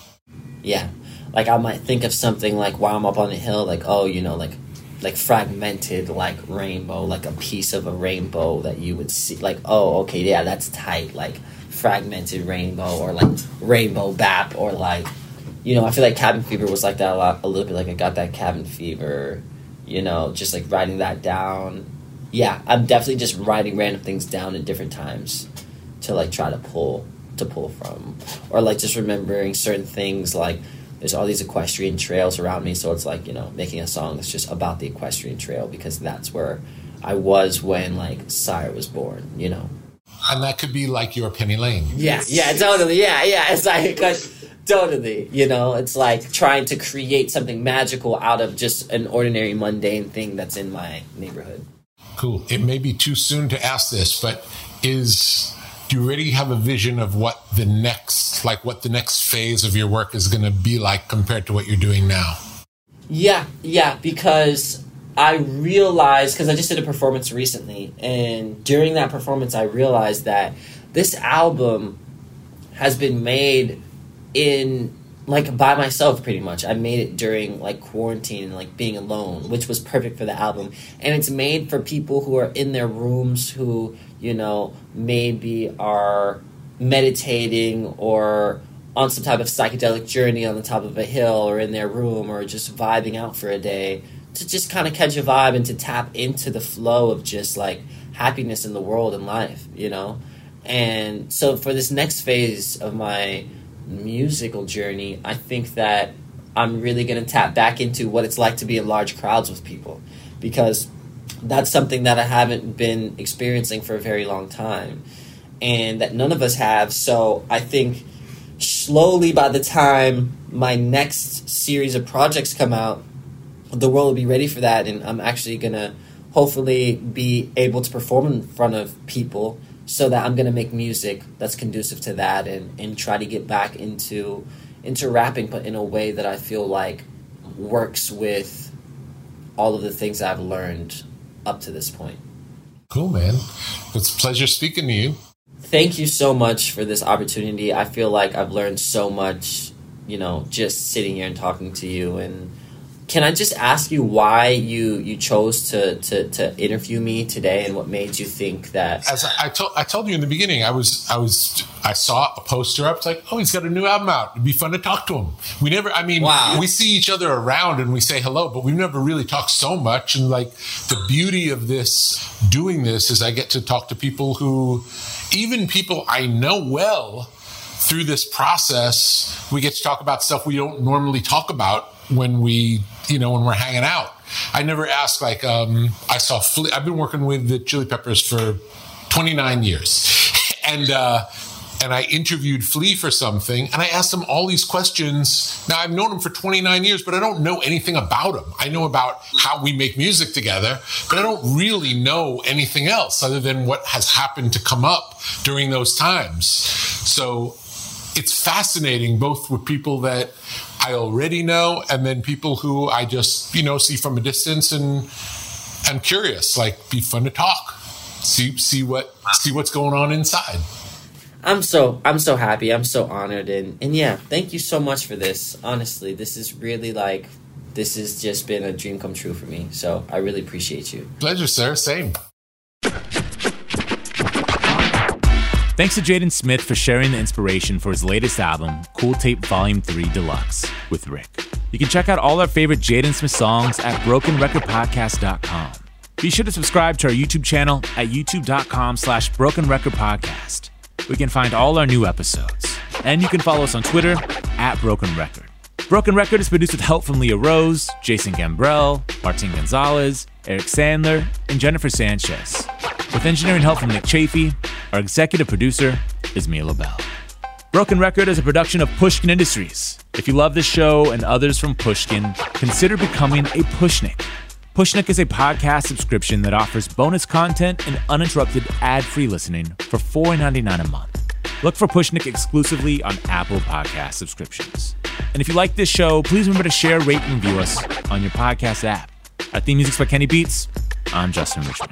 Yeah, like I might think of something like while I'm up on the hill, like, oh, you know, like fragmented, like rainbow, like a piece of a rainbow that you would see, like, oh, okay, yeah, that's tight, like fragmented rainbow, or like rainbow bap, or like, you know, I feel like Cabin Fever was like that a little bit, like I got that Cabin Fever, you know, just like writing that down. Yeah, I'm definitely just writing random things down at different times to like try to pull from, or like just remembering certain things. Like there's all these equestrian trails around me, so it's like, you know, making a song that's just about the equestrian trail because that's where I was when like Sire was born, you know. And that could be like your Penny Lane. Yeah, totally. Yeah, it's like totally, you know, it's like trying to create something magical out of just an ordinary mundane thing that's in my neighborhood. Cool. It may be too soon to ask this, but do you already have a vision of what the next phase of your work is going to be like compared to what you're doing now? Yeah, because I realized, because I just did a performance recently, and during that performance I realized that this album has been made by myself pretty much. I made it during like quarantine and like being alone, which was perfect for the album. And it's made for people who are in their rooms who, you know, maybe are meditating or on some type of psychedelic journey on the top of a hill or in their room or just vibing out for a day, to just kind of catch a vibe and to tap into the flow of just like happiness in the world and life, you know? And so for this next phase of my musical journey, I think that I'm really going to tap back into what it's like to be in large crowds with people, because that's something that I haven't been experiencing for a very long time and that none of us have. So I think slowly, by the time my next series of projects come out, the world will be ready for that, and I'm actually going to hopefully be able to perform in front of people, so that I'm going to make music that's conducive to that and try to get back into rapping, but in a way that I feel like works with all of the things I've learned up to this point. Cool, man. It's a pleasure speaking to you. Thank you so much for this opportunity. I feel like I've learned so much, you know, just sitting here and talking to you. And can I just ask you why you chose to interview me today, and what made you think that? As I told you in the beginning, I saw a poster up. It's like, oh, he's got a new album out. It'd be fun to talk to him. We see each other around and we say hello, but we've never really talked so much. And like the beauty of doing this is I get to talk to people who, even people I know well through this process, we get to talk about stuff we don't normally talk about when we're hanging out. I never ask, like, I saw Flea. I've been working with the Chili Peppers for 29 years. And I interviewed Flea for something, and I asked him all these questions. Now, I've known him for 29 years, but I don't know anything about him. I know about how we make music together, but I don't really know anything else other than what has happened to come up during those times. So it's fascinating, both with people that I already know and then people who I just, see from a distance, and I'm curious, like, be fun to talk, see what's going on inside. I'm so happy. I'm so honored. And yeah, thank you so much for this. Honestly, this is really this has just been a dream come true for me. So I really appreciate you. Pleasure, sir. Same. Thanks to Jaden Smith for sharing the inspiration for his latest album, Cool Tape Volume 3 Deluxe, with Rick. You can check out all our favorite Jaden Smith songs at BrokenRecordPodcast.com. Be sure to subscribe to our YouTube channel at youtube.com/BrokenRecordPodcast. we can find all our new episodes. And you can follow us on Twitter @Broken Record. Broken Record is produced with help from Leah Rose, Jason Gambrell, Martin Gonzalez, Eric Sandler, and Jennifer Sanchez. With engineering help from Nick Chafee, our executive producer is Mia LaBelle. Broken Record is a production of Pushkin Industries. If you love this show and others from Pushkin, consider becoming a Pushnik. Pushnik is a podcast subscription that offers bonus content and uninterrupted ad-free listening for $4.99 a month. Look for Pushnik exclusively on Apple Podcast subscriptions. And if you like this show, please remember to share, rate, and review us on your podcast app. Our theme music's by Kenny Beats. I'm Justin Richmond.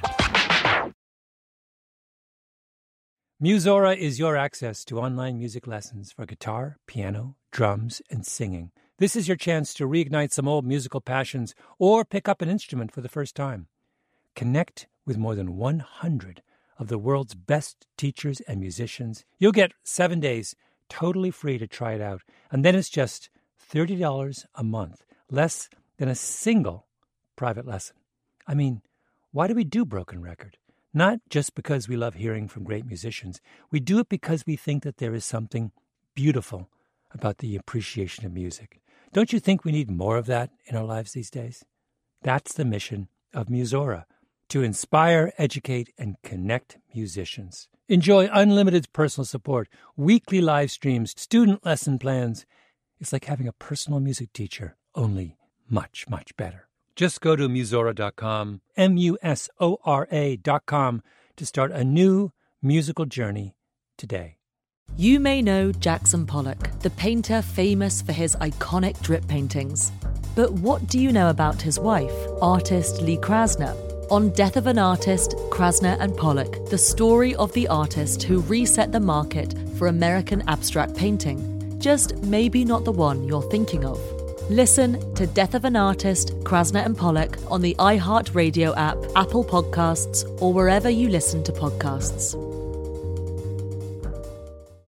Musora is your access to online music lessons for guitar, piano, drums, and singing. This is your chance to reignite some old musical passions or pick up an instrument for the first time. Connect with more than 100 of the world's best teachers and musicians. You'll get 7 days totally free to try it out, and then it's just $30 a month, less than a single private lesson. I mean, why do we do Broken Record? Not just because we love hearing from great musicians. We do it because we think that there is something beautiful about the appreciation of music. Don't you think we need more of that in our lives these days? That's the mission of Musora, to inspire, educate, and connect musicians. Enjoy unlimited personal support, weekly live streams, student lesson plans. It's like having a personal music teacher, only much, much better. Just go to Musora.com, Musora.com, to start a new musical journey today. You may know Jackson Pollock, the painter famous for his iconic drip paintings. But what do you know about his wife, artist Lee Krasner? On Death of an Artist, Krasner and Pollock, the story of the artist who reset the market for American abstract painting. Just maybe not the one you're thinking of. Listen to Death of an Artist, Krasner and Pollock on the iHeartRadio app, Apple Podcasts, or wherever you listen to podcasts.